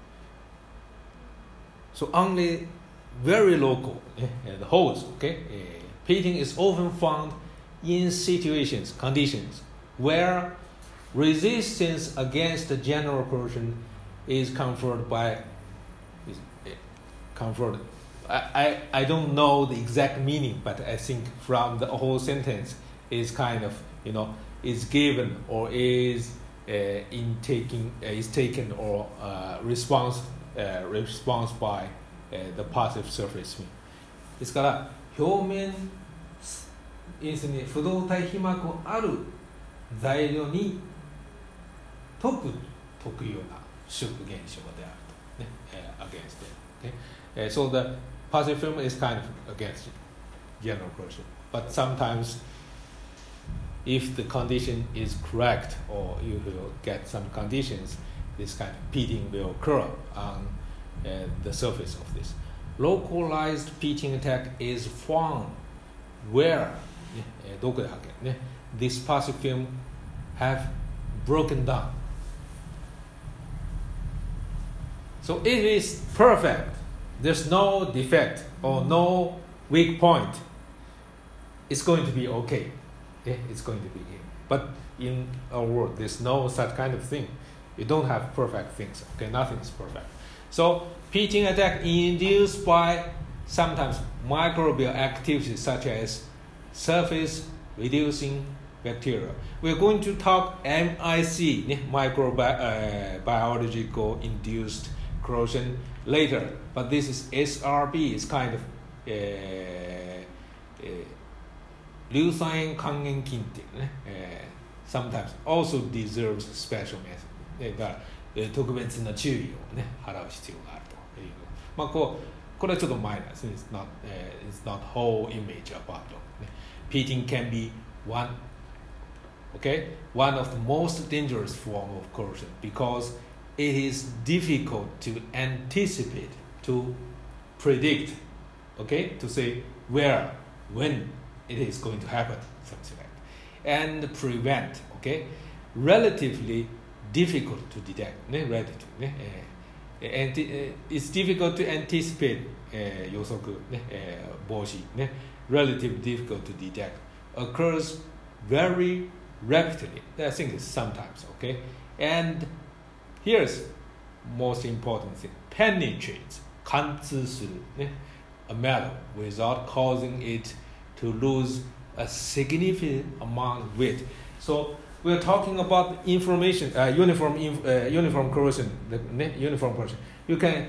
So only very local the holes. Okay, pitting is often found in conditions where resistance against the general corrosion is conferred. I don't know the exact meaning, but I think from the whole sentence is kind of is given or is taken or response by the passive surface. ですから表面要するに不動体被膜ある材料に特有な縮現象であると、against it. Okay? So the passive film is kind of against general corrosion, but sometimes if the condition is correct or you will get some conditions, this kind of pitting will occur on the surface of this. Localized pitting attack is found where this plastic film have broken down. So it is perfect. There's no defect or no weak point. It's going to be okay. It's going to be okay. But in our world, there's no such kind of thing. You don't have perfect things. Nothing is perfect. So pitting attack induced by sometimes microbial activities such as surface reducing bacteria. We're going to talk MIC, microbiological induced corrosion, later. But this is SRB. It's kind of leucine kangenkin, sometimes also deserves special method. 特別な注意をね払う必要があるという。これはちょっとマイナーですね。It's not whole image about it. Pitting can be one of the most dangerous form of corrosion because it is difficult to anticipate, to predict, to say where, when it is going to happen, something like that. And prevent, relatively difficult to detect, it's difficult to anticipate 予測、防止、relatively difficult to detect, occurs very rapidly. I think it's sometimes, and here's most important thing: penetrates, 貫通する、a metal without causing it to lose a significant amount of weight. So we're talking about information, uniform corrosion, uniform corrosion. You can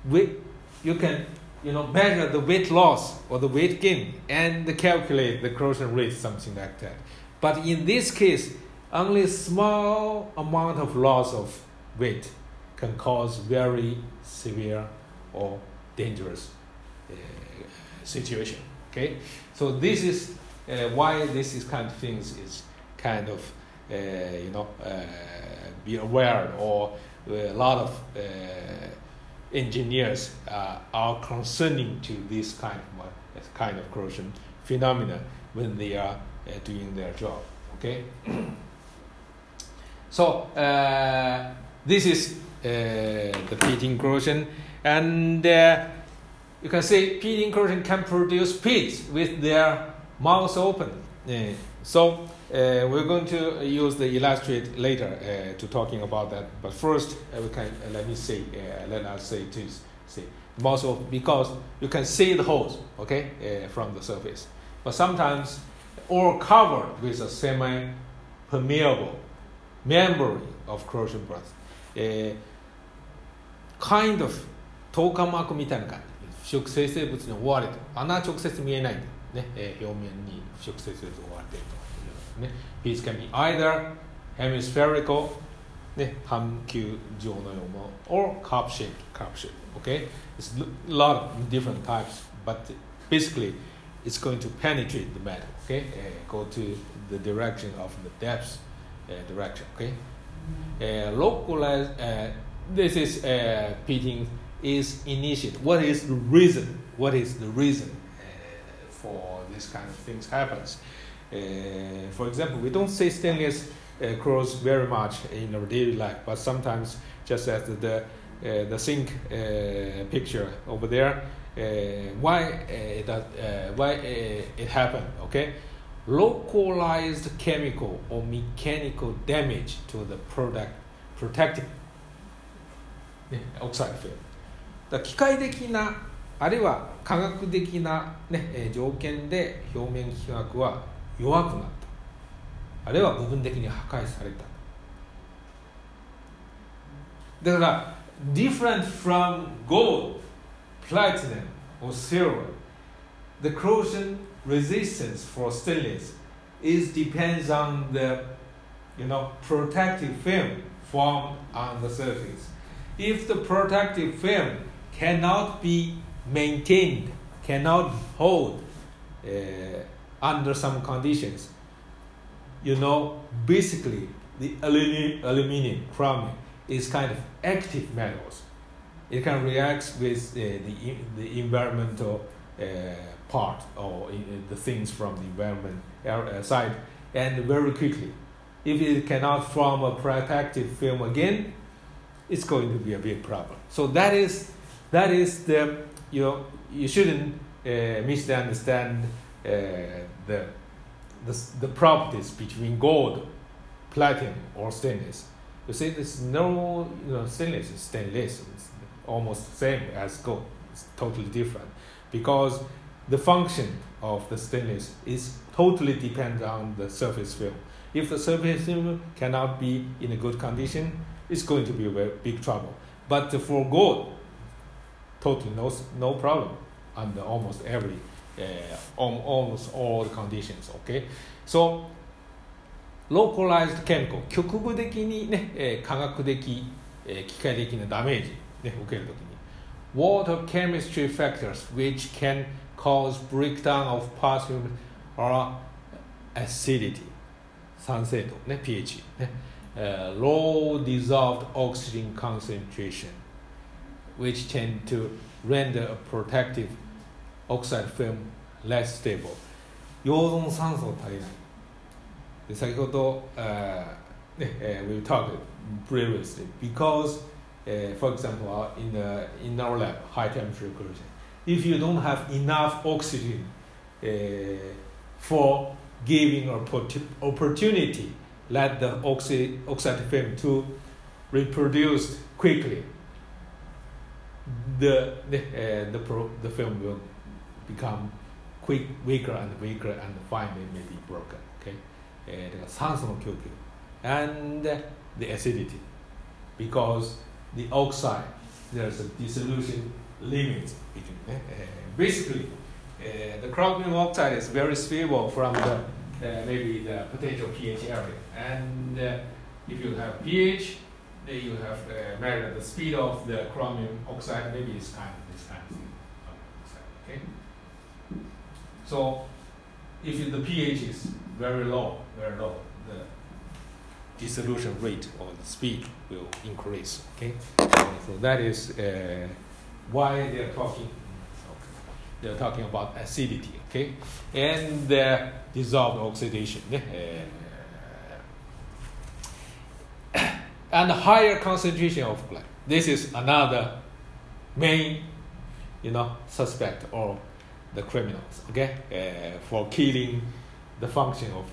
measure the weight loss or the weight gain and calculate the corrosion rate, something like that. But in this case, only a small amount of loss of weight can cause very severe or dangerous situation. So this is why this is kind of things is kind of be aware, or a lot of engineers are concerning to this kind of corrosion phenomena when they are doing their job. So this is the pitting corrosion, and you can say pitting corrosion can produce pits with their mouths open. So we're going to use the illustrate later to talking about that. But first, let us say mouth open, because you can see the holes, from the surface. But sometimes, or covered with a semi-permeable membrane of corrosion brush, kind of 透過膜みたいな感じ。腐食性生物に覆われて、穴は直接見えないんだよね。表面に腐食性生物が覆われていると。Piece can be either hemispherical, 半球状のような or cup shaped. It's a lot of different types, but basically it's going to penetrate the metal. Go to the direction of the depth direction. Localized. This is pitting is initiated. What is the reason? For this kind of things happens? For example, we don't say stainless corrodes very much in our daily life, but sometimes, just as the sink picture over there, why it happened? Localized chemical or mechanical damage to the protective oxide film. だから機械的なあるいは化学的な、条件で表面気学は弱くなった、あるいは部分的に破壊された。だから different from gold, platinum or silver, the corrosion resistance for stainless depends on the protective film formed on the surface. If the protective film cannot be maintained, cannot hold under some conditions, basically the aluminum, chromium is kind of active metals. It can react with the environmental part or the things from the environment side, and very quickly. If it cannot form a protective film again, it's going to be a big problem. So that is the, you shouldn't misunderstand the properties between gold, platinum, or stainless. You see, there's no, stainless is stainless. It's almost the same as gold. It's totally different because the function of the stainless is totally dependent on the surface film. If the surface film cannot be in a good condition, it's going to be a very big trouble. But for gold, totally no problem under almost almost all the conditions. Okay, so localized chemical 局部的にね、化学的、機械的なダメージ、ね、受けるときに water chemistry factors which can cause breakdown of particle are acidity 酸性度、ね、pH、ね、low dissolved oxygen concentration which tend to render a protective oxide film less stable 溶存酸素足りないで先ほど、we talked previously because for example in our lab high temperature corrosion if you don't have enough oxygen for giving opportunity let the oxide film to reproduce quickly the film will become weaker and finally may be broken. Okay, だから酸素の供給 and the acidity because the oxide there's a dissolution limit between basically the chromium oxide is very stable from the maybe the potential pH area and if you have pH then you have measured the speed of the chromium oxide maybe this kind of thing. Okay, so if the pH is very low, the dissolution rate or the speed will increase. Okay, so that is why they are talking about acidity. Okay, and dissolved oxidation. And higher concentration of glyphosate. This is another main, suspect or the criminals. Okay, for killing the function of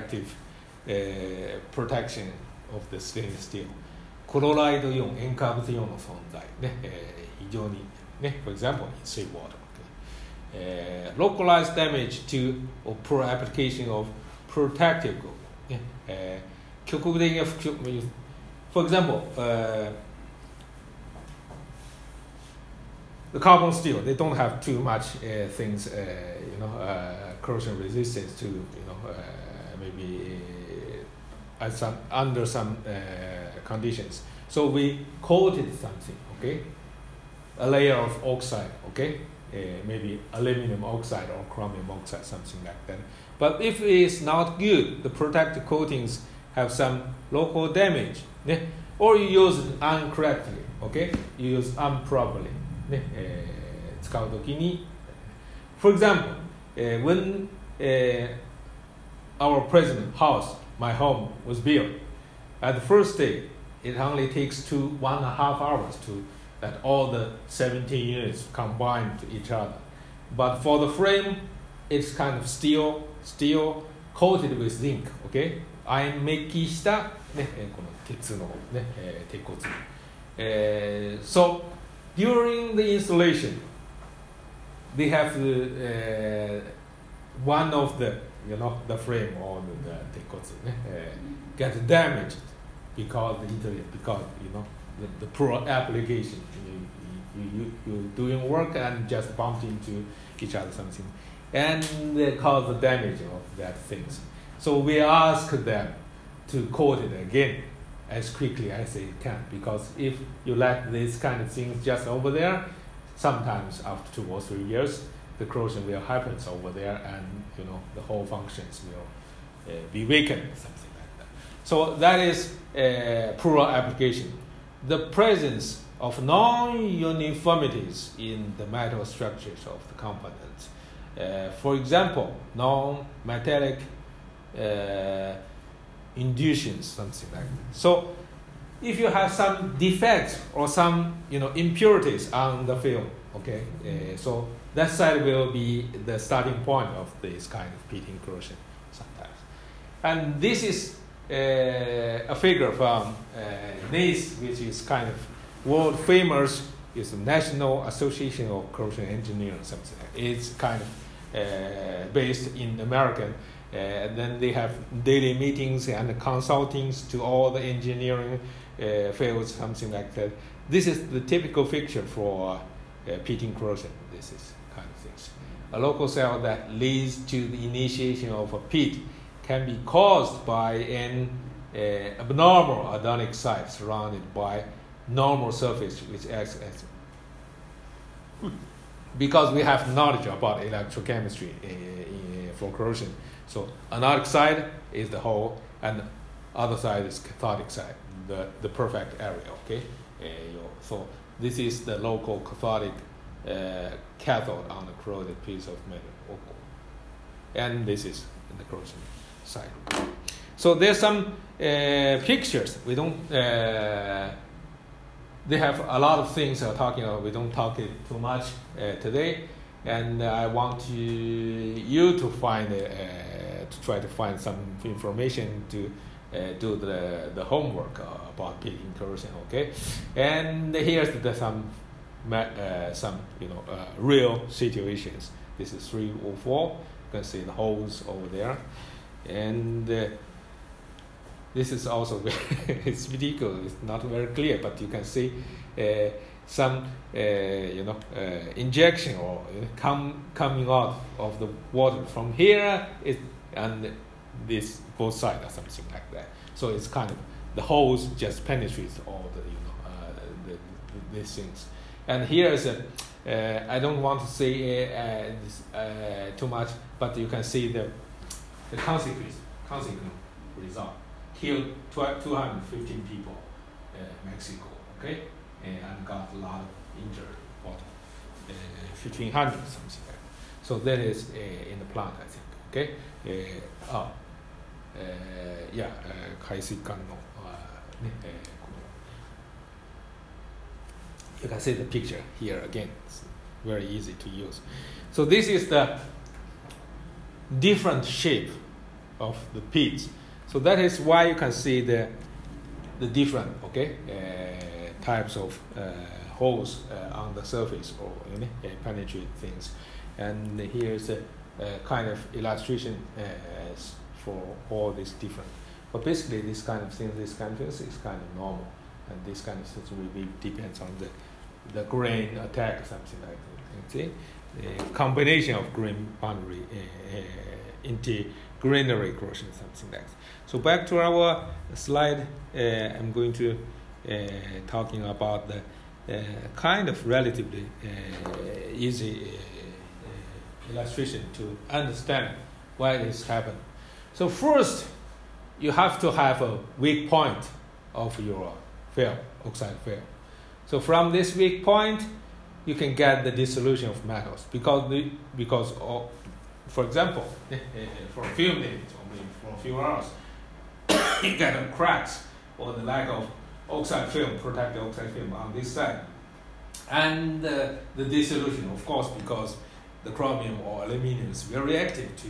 protection of the stainless steel. クロライドイオン、塩化物イオンの存在ね、非常にね、for example in seawater. Localized damage to or poor application of protective gold. 局部的な復習 For example, the carbon steel, they don't have too much things, corrosion resistance to, maybe under some conditions. So we coated something, okay, a layer of oxide, okay, maybe aluminum oxide or chromium oxide, something like that. But if it is not good, the protective coatings have some local damage, or you use it incorrectly, okay? You use improperly. 使うときに For example, when our president house, my home, was built, at the first day, it only takes 1.5 hours to let all the 17 units combine to each other. But for the frame, it's kind of steel coated with zinc, okay? 亜鉛メッキした、この鉄の、鉄骨。So during the installation, they have one of the the frame or the tekotsu get damaged because the poor application. You doing work and just bumped into each other something, and they cause the damage of that things. So we ask them to coat it again as quickly as they can, because if you let these kind of things just over there, sometimes after 2 or 3 years, the corrosion will happen over there, and the whole functions will be weakened, something like that. So that is poor application. the presence of non-uniformities in the metal structures of the components. For example, non-metallic inductions, something like that. So if you have some defects or some impurities on the film, okay, so that side will be the starting point of this kind of pitting corrosion sometimes. And this is a figure from NACE, which is kind of world famous. It's the National Association of Corrosion Engineers, something like that. It's kind of based in American. And then they have daily meetings and consultings to all the engineering fields, something like that. This is the typical picture for pitting corrosion. This is kind of things. A local cell that leads to the initiation of a pit can be caused by an abnormal adonic site surrounded by normal surface which acts as, because we have knowledge about electrochemistry for corrosion. So anodic side is the hole, and the other side is cathodic side, the perfect area. Okay, so this is the local cathodic cathode on a corroded piece of metal, and this is the corrosion side. So there's some pictures. We don't. They have a lot of things talking about. We don't talk it too much today, and I want you to find to try to find some information to do the homework about pitting corrosion. Okay, and here's some real situations. This is 304. You can see the holes over there, and this is also it's ridiculous. It's not very clear, but you can see some injection or coming out of the water from here, and this both sides or something like that. So it's kind of the holes just penetrates all the these things. And here is I don't want to say this, too much, but you can see the consequence result. Killed 215 people, Mexico, okay, and got a lot of injured, about 1,500 something like that. So that is in the plant, I think, okay. You can see the picture here again. It's very easy to use. So this is the different shape of the pits. So that is why you can see the different types of holes on the surface or penetrate things. And here's a kind of illustration for all these different. But basically, this kind of things is kind of normal, and this kind of things really depends on the grain attack, something like that. See, the combination of grain boundary inter-granular corrosion, something like that. So back to our slide, I'm going to talking about the kind of relatively easy illustration to understand why this happened. So first, you have to have a weak point of your film, oxide film. So from this weak point, you can get the dissolution of metals because for example, for a few minutes or maybe for a few hours, you get cracks or the lack of oxide film, protected oxide film on this side, and the dissolution, of course, because the chromium or aluminum is very reactive to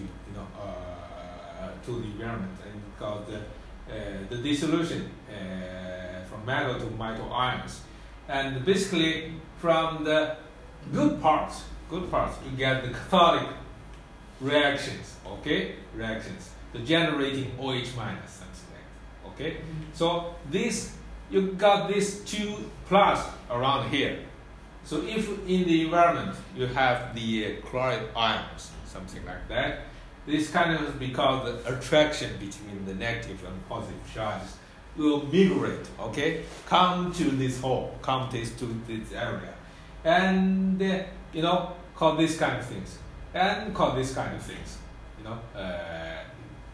the environment, and because the dissolution from metal to metal ions, and basically from the good parts you get the cathodic reactions, the generating OH minus, something like that, okay. So you got these 2+ around here. So if in the environment you have the chloride ions, something like that, this kind of because the attraction between the negative and positive charges will migrate, come to this hole, come to this area, and cause this kind of things, and cause this kind of things,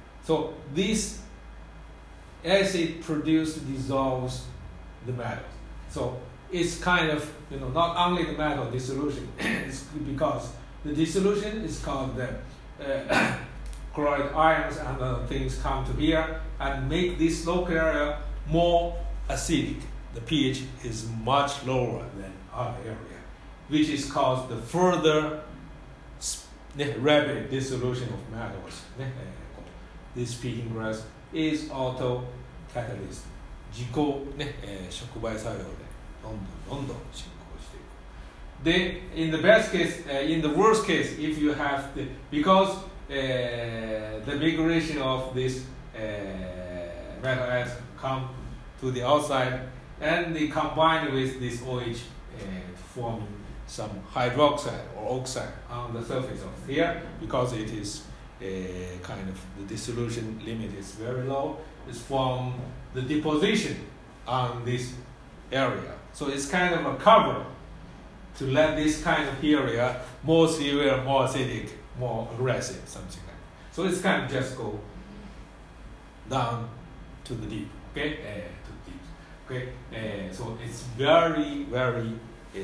So this acid dissolves the metals, So it's kind of, not only the metal dissolution, it's because the dissolution is called the chloride ions and other things come to here and make this local area more acidic. The pH is much lower than other area, which is caused the further rapid dissolution of metals. This peaking gas is auto catalyst. 自己触媒作用でどんどん進行していく。で、in the best case, in the worst case, if you have because the migration of this metal atoms come to the outside and they combine with this OH forming some hydroxide or oxide on the surface of here because it is kind of the dissolution limit is very low. It's from the deposition on this area. So it's kind of a cover to let this kind of area more severe, more acidic, more aggressive, something like that. So it's kind of just go down to the deep, okay? To the deep, okay? So it's very, very,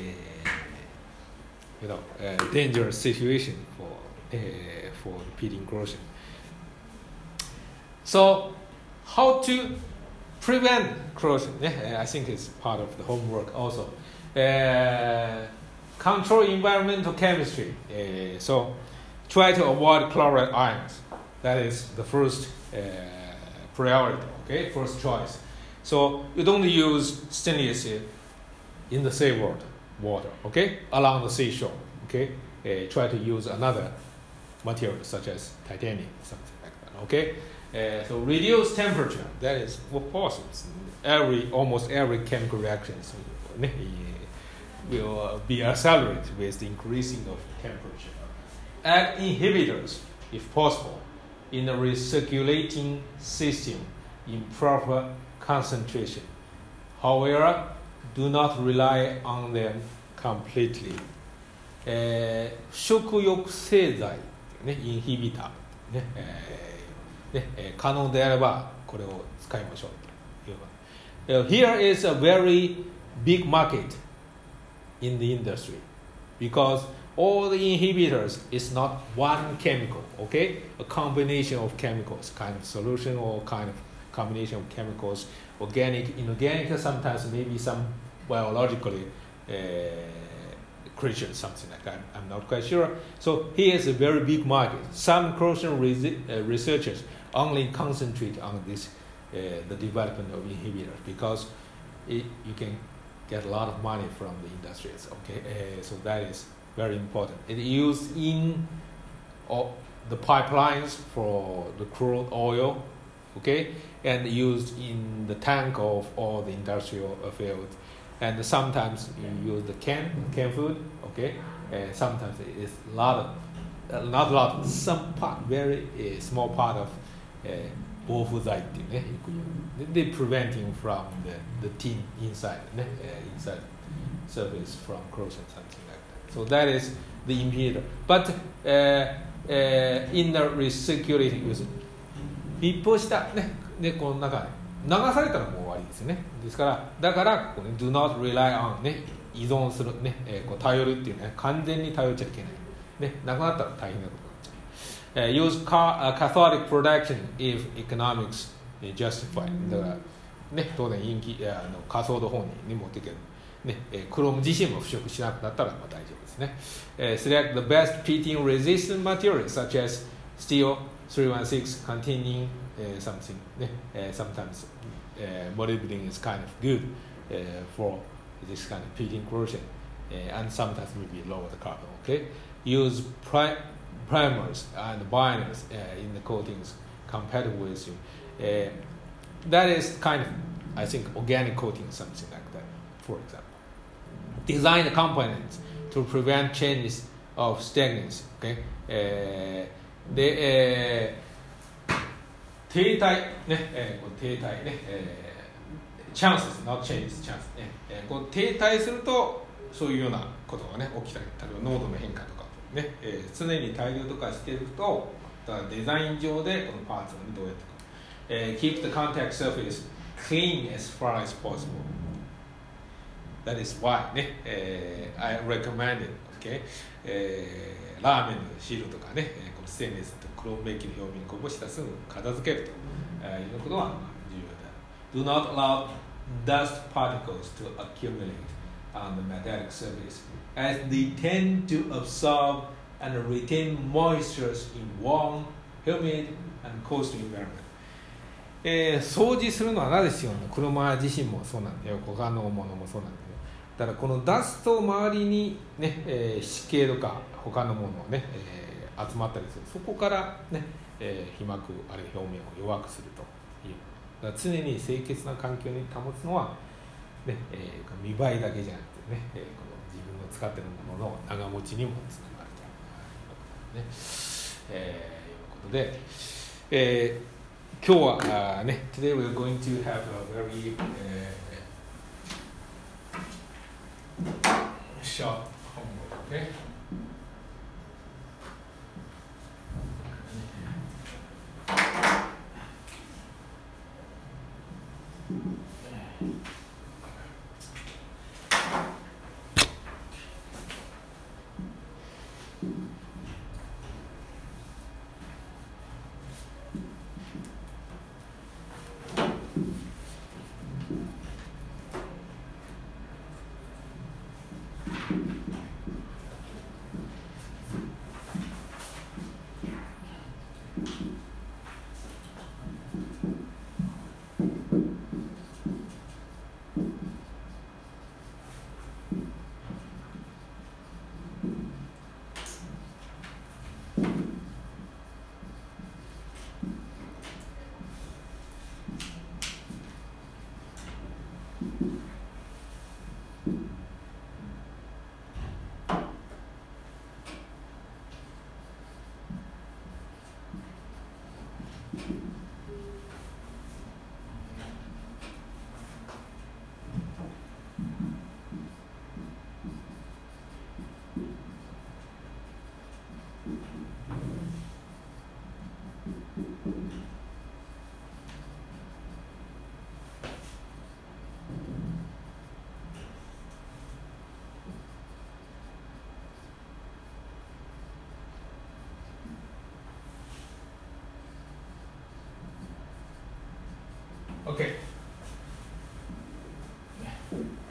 dangerous situation for peating corrosion. So how to prevent corrosion? I think it's part of the homework also. Control environmental chemistry. So try to avoid chloride ions. That is the first priority, okay? First choice. So you don't use stainless steel in the seawater, okay? Along the seashore, okay? Try to use another material such as titanium, something like that, okay? So reduce temperature. That is, of course, almost every chemical reaction will be accelerated with the increasing of temperature. Add inhibitors, if possible, in a recirculating system in proper concentration. However, do not rely on them completely. 腐食抑制剤、インヒビター、可能であればこれを使いましょうという。Here is a very big market in the industry because all the inhibitors is not one chemical, okay? A combination of chemicals, kind of solution or kind of combination of chemicals, organic, inorganic, sometimes maybe some biologically creatures, something like that. I'm not quite sure. So here is a very big market. Some corrosion researchers only concentrate on this, the development of inhibitors because you can get a lot of money from the industries. Okay, so that is very important. It is used in the pipelines for the crude oil, okay, and used in the tank of all the industrial fields. And sometimes you use the canned food, okay. Sometimes it's not a lot, some part, very small part of bofuzaite. They preventing from the tin inside surface from corrosion, something like that. So that is the inhibitor. But in the recirculating use, 密封したね、この中で流されたらもう終わりですね。ですからだからここね do not rely on ね、依存するね、こう頼るっていうね、完全に頼っちゃいけないね、なくなったら大変なことになっちゃう。use cathodic production if economics justify。だからね、当然カソード方に持っていけるね、クローム自身も腐食しなくなったらまあ大丈夫ですね。select the best peating resistant materials such as steel 316 containing something. Sometimes molybdenum is kind of good for this kind of peating corrosion, and sometimes maybe lower the carbon. Okay, use primers and binders in the coatings compatible with you. That is kind of, I think, organic coating, something like that. For example, design the components to prevent changes of stagnancy. Okay. で、停滞ね、停滞ね、チャンスです、not change チャンスね、こう停滞するとそういうようなことがね起きたり、例えば濃度の変化とかね、常に大量とかしていると、だからデザイン上でこのパーツをどうやってか、keep the contact surface clean as far as possible. That is why ね、I recommend it. Okay? ラーメンの汁とかね、このステンレスとクロームメッキの表面にこぼしたらすぐ片付けるということは重要だ。Do not allow dust particles to accumulate on the metallic surface, as they tend to absorb and retain moisture in warm, humid, and coastal environment. 掃除するのは何ですよ、車自身もそうなんだよ、他のものもそうなんだよ。だからこのダスト周りに、ね湿気とか他のものをね、集まったりする、そこからね、皮膜あるいは表面を弱くするという。だから常に清潔な環境に保つのは、ね見栄えだけじゃなくてね、この自分の使っているものの長持ちにもつながるということで、今日はね、Today we're going to have a very short homework, okay? Okay.